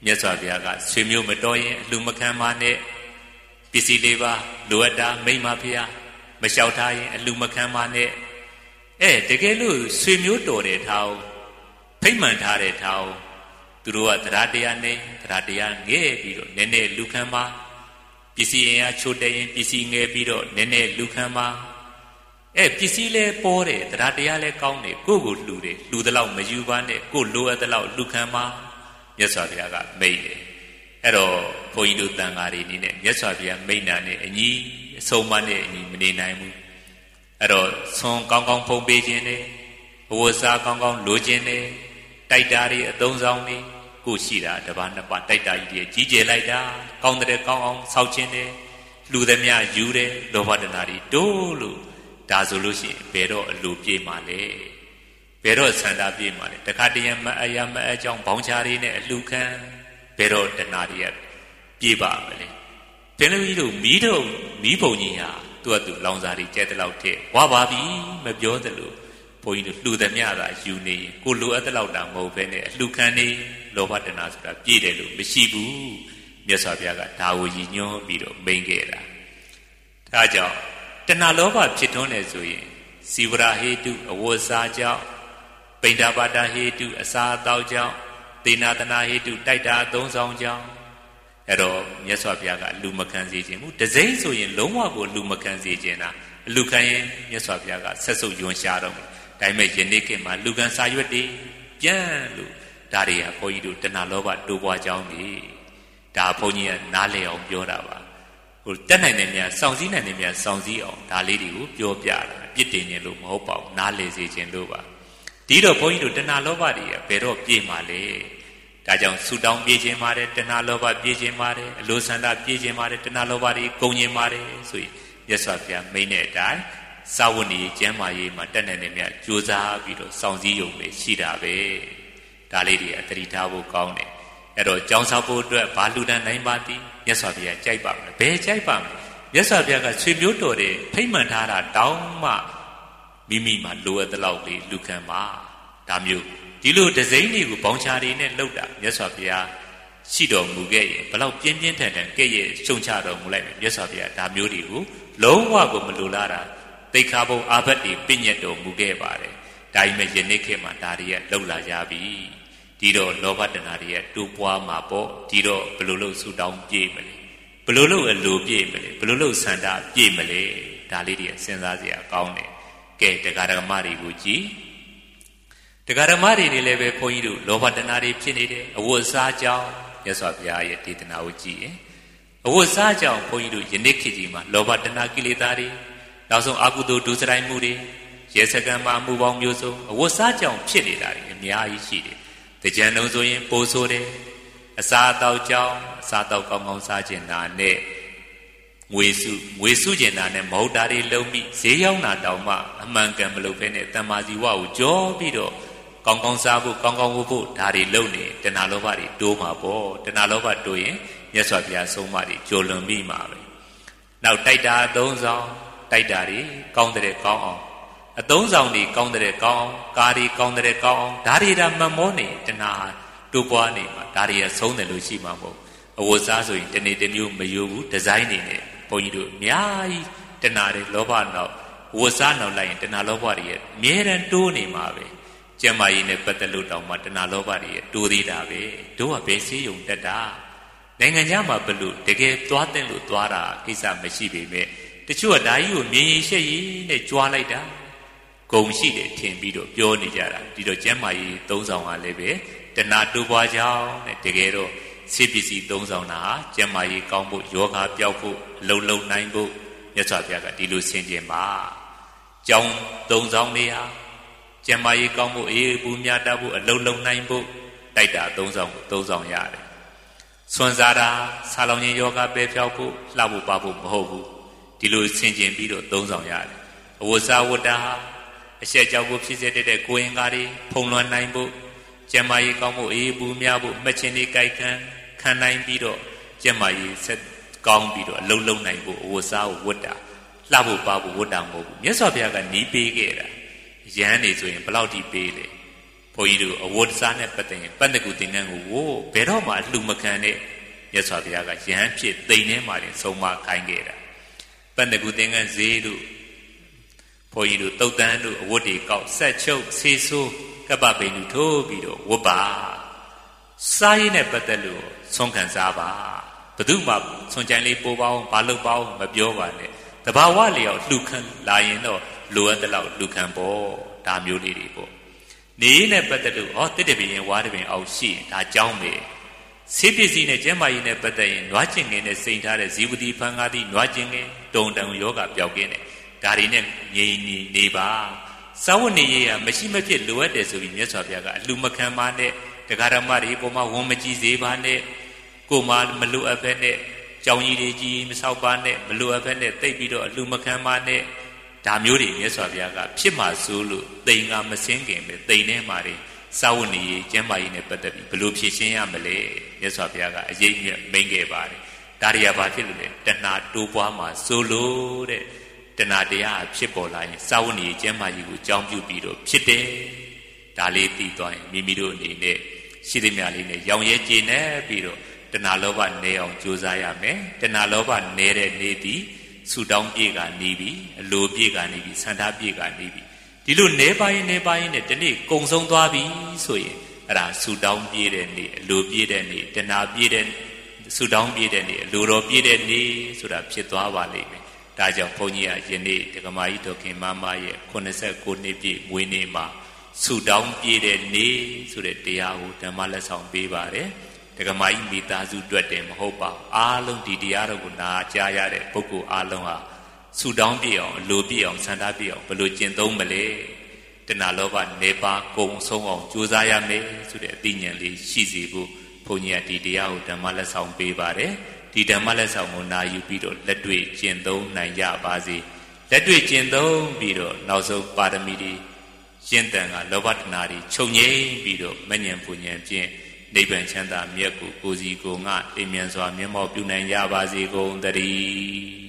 မြတ်စွာဘုရားကဆွေမျိုးမတော်ရင်အလှမခံပါနဲ့ပစ္စည်းလေးပါလိုအပ်တာမိမဖျားမလျှောက်ထားရင်အလှမခံပါနဲ့တကယ်လို့ဆွေမျိုးတော်တဲ့ထောင်ဖိတ်မှန်ထားတဲ့ထောင်သူတို့ကတရားတရားနဲ့တရားတရားငဲ့ပြီးတော့နည်းနည်းလူခံပါပစ္စည်းအင်အားချို့တဲ့ရင်ပစ္စည်းငယ်ပြီးတော့နည်းနည်းလူခံပါပစ္စည်းလဲပေါ်တယ်တရားတရားလဲကောင်းတယ်ကိုယ့်ကိုလှူတယ်လှူသလောက်မယူပါနဲ့ကိုယ်လိုအပ်သလောက်လူခံပါမြတ်စွာဘုရားကမိန့်တယ်အဲ့တော့ဘုန်းကြီးတို့တန်ဃာတွေအနေနဲ့မြတ်စွာဘုရားမိန့်တာနဲ့အညီအဆုံးအမနဲ့အညီမနေနိုင်ဘူးအဲ့တော့ဆွန်ကောင်းကောင်းဖုံးပေးခြင်းနဲ့ဘဝစားကောင်းကောင်းလိုခြင်းနဲ့တိုက်တာတွေအသုံးဆောင်နေကိုရှိတာတစ်ပါးနှစ်ပါးတိုက်တာကြီးကြီးကျယ်လိုက်တာကောင်းတဲ့ကောင်းအောင်ဆောက်ခြင်းနဲ့လှူသမျှယူတယ်လောဘတဏှာတွေတိုးလို့ဒါဆိုလို့ရှိရင်ဘယ်တော့အလိုပြေမှာလဲဘယ်တော့ဆန္ဒပြေမှာလဲတခါတည်းမအယမအကြောင်းဘောင်းချာတွေနဲ့အလှခံဘယ်တော့တဏှာတွေပြေပါမလဲဘယ်လိုကြီးလို့မီးပုံကြီးဟာသူ့အတူလောင်စာတွေကျဲတဲ့လောက်ထက်ဝါပါပြီမပြောသလိုဘုန်းကြီးတို့လှူသမျှသာယူနေကိုလိုအပ်တဲ့လောက်တာမဟုတ်ဘဲနဲ့အလှခံနေလောဘတဏှာဆိုတာပြည့်တယ်လို့မရှိဘူးမြတ်စွာဘုရားကဒါကိုရည်ညွှန်းပြီးတော့မိန့်ခဲ့တာဒါကြောင့်တဏှာလောဘဖြစ်ထွန်းနေဆိုရင်စီဝရဟေတုအဝတ်စားကြောင့်ပိဋ္ဌပါဒဟေတုအစာအသောက်ကြောင့်သေနာတနာဟေတုတိုက်တာအသုံးဆောင်ကြောင့်အဲ့တော့မြတ်စွာဘုရားကအလူမခံစေခြင်းဘူးတစိမ့်ဆိုရင်လုံးဝကိုလူမခံစေခြင်းတာအလူခံရင်မြတ်စွာဘုရားကဆက်စုပ်ယွန်ရှာတော့မယ်ဒါပေမဲ့ယနေ့ခေတ်မှာလူခံစာရွက်တွေပြန်လို့ဒါတွေကဘုန်းကြီးတို့တဏှာလောဘတိုးပွားကြောင်းနေဒါဘုန်းကြီးကနားလည်အောင်ပြောတာပါတက်နိုင်တဲ့များစောင့်စည်းနိုင်တဲ့များစောင့်စည်းအောင်ဒါလေးတွေကိုပြောပြတာပြစ်တင်ခြင်းလို့မဟုတ်ပါဘူးနားလည်စေခြင်းလို့ပါဒီတော့ဘုန်းကြီးတို့တဏှာလောဘတွေကဘယ်တော့ပြေမှာလဲဒါကြောင့်ဆူတောင်းပြေးခြင်းပါတယ်တဏှာလောဘပြေးခြင်းပါတယ်အလိုဆန္ဒပြေးခြင်းပါတယ်တဏှာလောဘတွေကုန်ခြင်းပါတယ်ဆိုရင်မြတ်စွာဘုရားမိန့်တဲ့အတိုင်းစာဝတ်နေကျမ်းမာရေးမှာတက်နိုင်တဲ့များကြိုးစားပြီးတော့စောင့်စည်းရုံပဲရှိတာပဲဒါလေးတွေအတတိထားဖို့ကောင်းတယ်အဲ့တော့ကြောင်းစားဖို့အတွက်ဘာလူတန်းနိုင်ပါသည်မြတ်စွာဘုရားကြိုက်ပါမလားဘယ်ကြိုက်ပါမလဲမြတ်စွာဘုရားကဆွေမျိုးတော်တဲ့ဖိတ်မှန်ထားတာတောင်းမှမိမိမှာလိုအပ်တဲ့လောက်လေးလူခံပါဒါမျိုးဒီလိုဒဇိမ့်တွေကိုဘောင်ချာတွေနဲ့လှုပ်တာမြတ်စွာဘုရားရှိတော်မူခဲ့ရင်ဘလောက်ပြင်းပြင်းထန်ထန်ကဲ့ရဲ့ရှုံချတော်မူလိုက်မယ်မြတ်စွာဘုရားဒါမျိုးတွေကိုလုံးဝကိုမလိုလားတာသိက္ခာပုဒ်အာဘတ်တွေပြညတ်တော်မူခဲ့ပါတယ်ဒါပေမဲ့ယနေ့ခေတ်မှာဒါတွေကလှုပ်လာကြပြီဒီတော့လောဘတဏှာတွေတိုးပွားမှာပေါ့ဒီတော့ဘယ်လိုလုပ်ဆူတောင်းပြေးမလဲဘယ်လိုလုပ်အလိုပြေးမလဲဘယ်လိုလုပ်ဆန္ဒပြေးမလဲဒါလေးတွေစဉ်းစားစရာကောင်းတယ်ကဲတရားဓမ္မတွေကိုကြည်တရားဓမ္မတွေနေလည်းပဲဘုန်းကြီးတို့လောဘတဏှာတွေဖြစ်နေတယ်အဝတ်စားကြောင့်မြတ်စွာဘုရားရဲ့ဒေသနာကိုကြည်ရင်အဝတ်စားကြောင့်ဘုန်းကြီးတို့ယနေ့ခေတ်ကြီးမှာလောဘတဏှာကိလေသာတွေနောက်ဆုံးအကုသိုလ်ဒုစရိုက်မှုတွေရေစကံမှာမှုပေါင်းမျိုးစုံအဝတ်စားကြောင့်ဖြစ်နေတာတွေအများကြီးရှိတယ်တကြံလုံးဆိုရင်ပိုးဆိုးတယ်အစာအသောက်ကြောင့်အစာတောက်ကောင်းကောင်းစားကျင်တာနဲ့ငွေစုကျင်တာနဲ့မဟုတ်တာတွေလုံးပြီးဈေးရောက်တာတောင်မှအမှန်ကန်မလုပ်ဘဲနဲ့တမ္မာဇီဝကိုကြောပြီးတော့ကောင်းကောင်းစားဖို့ကောင်းကောင်းဝတ်ဖို့ဒါတွေလုပ်နေတဏှာလောဘတွေတိုးမှာပေါ့တဏှာလောဘတိုးရင်မြတ်စွာဘုရားဆုံးမတွေကြိုလွန်မိမှာပဲနောက်တိုက်တာအသုံးဆောင်တိုက်တာတွေကောင်းတဲ့ကောင်းအောင်အသုံးဆောင်တွေကောင်းတဲ့ကောင်းအောင်ကားတွေကောင်းတဲ့ကောင်းအောင်ဒါတွေဒါမမောနေတဏှာတိုးပွားနေမှာဒါတွေကဆုံးတယ်လို့ရှိမှာမဟုတ်အဝတ်စားဆိုရင်တနေ့တစ်မျိုးမယိုးဘူးဒီဇိုင်းနေနဲ့ဘုန်းကြီးတို့အများကြီးတဏှာတွေလောဘနောက်ဝတ်စားနောက်လိုက်ရင်တဏှာလောဘတွေအမြဲတမ်းတိုးနေမှာပဲကျမ်းမာရေးနဲ့ပတ်သက်လို့တောင်မှတဏှာလောဘတွေတိုးသေးတာပဲတို့ကဘယ်စေးရုံတက်တာနိုင်ငံခြားမှာဘလို့တကယ်သွားတဲ့လို့သွားတာကိစ္စမရှိပေမဲ့တချို့ကဒါကြီးကိုမြင်ရင်ရှက်ရည်နဲ့ကြွားလိုက်တာဂုံရှိတယ်ထင်ပြီးတော့ပြောနေကြတာဒီတော့ကျမ်းမာရေးသုံးဆောင်ကလည်းပဲတဏှာတိုးပွားကြောင်းနဲ့တကယ်တော့ဆေးပစ္စည်းသုံးဆောင်တာကျမ်းမာရေးကောင်းဖို့ယောဂပျောက်ဖို့လုံလုံနိုင်ဖို့မြတ်စွာဘုရားကဒီလိုဆင်ခြင်ပါကြောင်းသုံးဆောင်နေဟာကျမ်းမာရေးကောင်းဖို့အေးဘူးမြတ်တတ်ဖို့အလုံလုံနိုင်ဖို့တိုက်တာသုံးဆောင်ရတယ်ဆွမ်းစားတာဆာလောင်ခြင်းယောဂပဲဖြောက်ဖို့လှဖို့ပါဖို့မဟုတ်ဘူးဒီလိုဆင်ခြင်ပြီးတော့သုံးဆောင်ရတယ်အဝတ်စားဝတ်တာအရှက်ကြောက်ကိုဖြစ်စေတဲ့ကိုယ်အင်္ဂါတွေဖုံလွှမ်းနိုင်ဖို့ကျမ်းမာရေးကောင်းဖို့အေးဘူးများဖို့မှတ်ခြင်းတွေကြိုက်ခံနိုင်ပြီးတော့ကျမ်းမာရေးဆက်ကောင်းပြီးတော့အလုံးလုံးနိုင်ဖို့အဝတ်စားကိုဝတ်တာလှဖို့ပါဖို့ဝတ်တာမဟုတ်ဘူးမြတ်စွာဘုရားကနီးပေးခဲ့တာရဟန်းနေဆိုရင်ဘယ်လောက်ထိပေးလဲဘုန်းကြီးတို့အဝတ်စားနဲ့ပတ်သက်ရင်ပန္နကုသင်္ကန်းကိုဘယ်တော့မှလူမခံတဲ့မြတ်စွာဘုရားကယဟန်ဖြစ်သိမ့်ထဲမှာတင်ဆုံးမခိုင်းခဲ့တာပန္နကုသင်္ကန်းဈေးတို့ဘုန်းကြီးတို့တုတ်တန်းတို့အဝတ်တွေကောက်ဆက်ချုပ်ဆေးဆိုးကပ္ပပိန်လူထိုးပြီးတော့ဝတ်ပါစားရည်နဲ့ပတ်သက်လို့ဆုံးခံစားပါဘယ်သူမှဆွန်ကြိုင်လေးပိုးပေါင်းဘာလို့ပေါင်းမပြောပါနဲ့တဘာဝလျောက်လှူခံလာရင်တော့လိုအပ်တဲ့လောက်လှူခံပေါ့ဒါမျိုးလေးတွေပေါ့နေနဲ့ပတ်သက်လို့တစ်တပင်ရင်ဝါးတပင်အောင်ရှိရင်ဒါကြောင်းပဲဆေးပစ္စည်းနဲ့ကျန်းမာရေးနဲ့ပတ်သက်ရင်နွားကျင်ငင်နဲ့စိန်ထားတဲ့ဇီဝတိဖန်ကားသည့်နွားကျင်ငင်တုံတံယောဂပျောက်ကင်းတယ်ဒါတွေနဲ့ငြိမ်နေပါစာဝတ်နေရေးကမရှိမဖြစ်လိုအပ်တယ်ဆိုပြီးမြတ်စွာဘုရားကအလှမခံပါနဲ့တရားဓမ္မတွေပေါ်မှာဝန်မကြည့်စေပါနဲ့ကိုယ်မှမလိုအပ်ပဲနဲ့ကြောင်ကြီးတွေကြီးမဆောက်ပါနဲ့မလိုအပ်ပဲနဲ့တိတ်ပြီးတော့အလှမခံပါနဲ့ဒါမျိုးတွေမြတ်စွာဘုရားကဖြစ်မှဆိုလို့တိမ်ကမစင်းခင်ပဲတိမ်ထဲမှာတွေစာဝတ်နေရေးကျမ်းမာရေးနဲ့ပတ်သက်ပြီးဘယ်လိုဖြည့်ရှင်းရမလဲမြတ်စွာဘုရားကအရေးကြီးမိန့်ခဲ့ပါတယ်ဒါတွေကဘာဖြစ်လို့လဲတဏှာတိုးပွားမှာဆိုလို့တဲ့တဏှာတရားဖြစ်ပေါ်လာရင်စာဝတ်နေရေးကျမ်းမာရေးကိုကြောင်းပြုပြီးတော့ဖြစ်တယ်ဒါလေးသိသွားရင်မိမိတို့အနေနဲ့ရှိသမျှလေးနဲ့ရောင်ရဲကျေနေပြီးတော့တဏှာလောဘနည်းအောင်ကြိုးစားရမယ်တဏှာလောဘနည်းတဲ့နေ့သည်ဆူတောင်းပြေကနေပြီအလိုပြေကနေပြီဆန္ဒပြေကနေပြီဒီလိုနေပါရင်နဲ့ဒီနေ့ကုံဆုံးသွားပြီဆိုရင်အဲ့ဒါဆူတောင်းပြေတဲ့နေ့အလိုပြေတဲ့နေ့တဏှာပြေတဲ့ဆူတောင်းပြေတဲ့နေ့အလိုတော်ပြေတဲ့နေ့ဆိုတာဖြစ်သွားပါလိမ့်မယ်ဒါကြောင့်ဘုန်းကြီးကယနေ့ဒကမာကြီးဒေါခင်မမရဲ့89နှစ်ပြည့်မွေးနေ့မှာဆူတောင်းပြေတဲ့နေ့ဆိုတဲ့တရားကိုဓမ္မလက်ဆောင်ပေးပါတယ်ဒကမာကြီးမိသားစုအတွက်တည်းမဟုတ်ပါဘူးအားလုံးဒီတရားတော်ကိုနာကြားရတဲ့ပုဂ္ဂိုလ်အားလုံးဟာဆူတောင်းပြေအောင်အလိုပြေအောင်ဆန္ဒပြေအောင်ဘယ်လိုကျင့်သုံးမလဲတဏှာလောဘနေပါကုံဆုံးအောင်ကြိုးစားရမယ်ဆိုတဲ့အသိဉာဏ်လေးရှိစေဖို့ဘုန်းကြီးကဒီတရားကိုဓမ္မလက်ဆောင်ပေးပါတယ်ဒီဓမ္မလက်ဆောင်ကိုနာယူပြီးတော့လက်တွေ့ကျင့်သုံးနိုင်ကြပါစေလက်တွေ့ကျင့်သုံးပြီးတော့နောက်ဆုံးပါရမီတွေရှင်းတန်ကလောဘတဏှာတွေချုပ်ငြိမ်းပြီးတော့မဉ္ဇဉ်ပူဉ္ဇဉ်ဖြင့်နိဗ္ဗာန်ချမ်းသာမြတ်ကိုကိုယ်စီကိုယ်ငါအိမ်မြန်စွာမျက်မှောက်ပြုနိုင်ကြပါစေကုန်သတည်း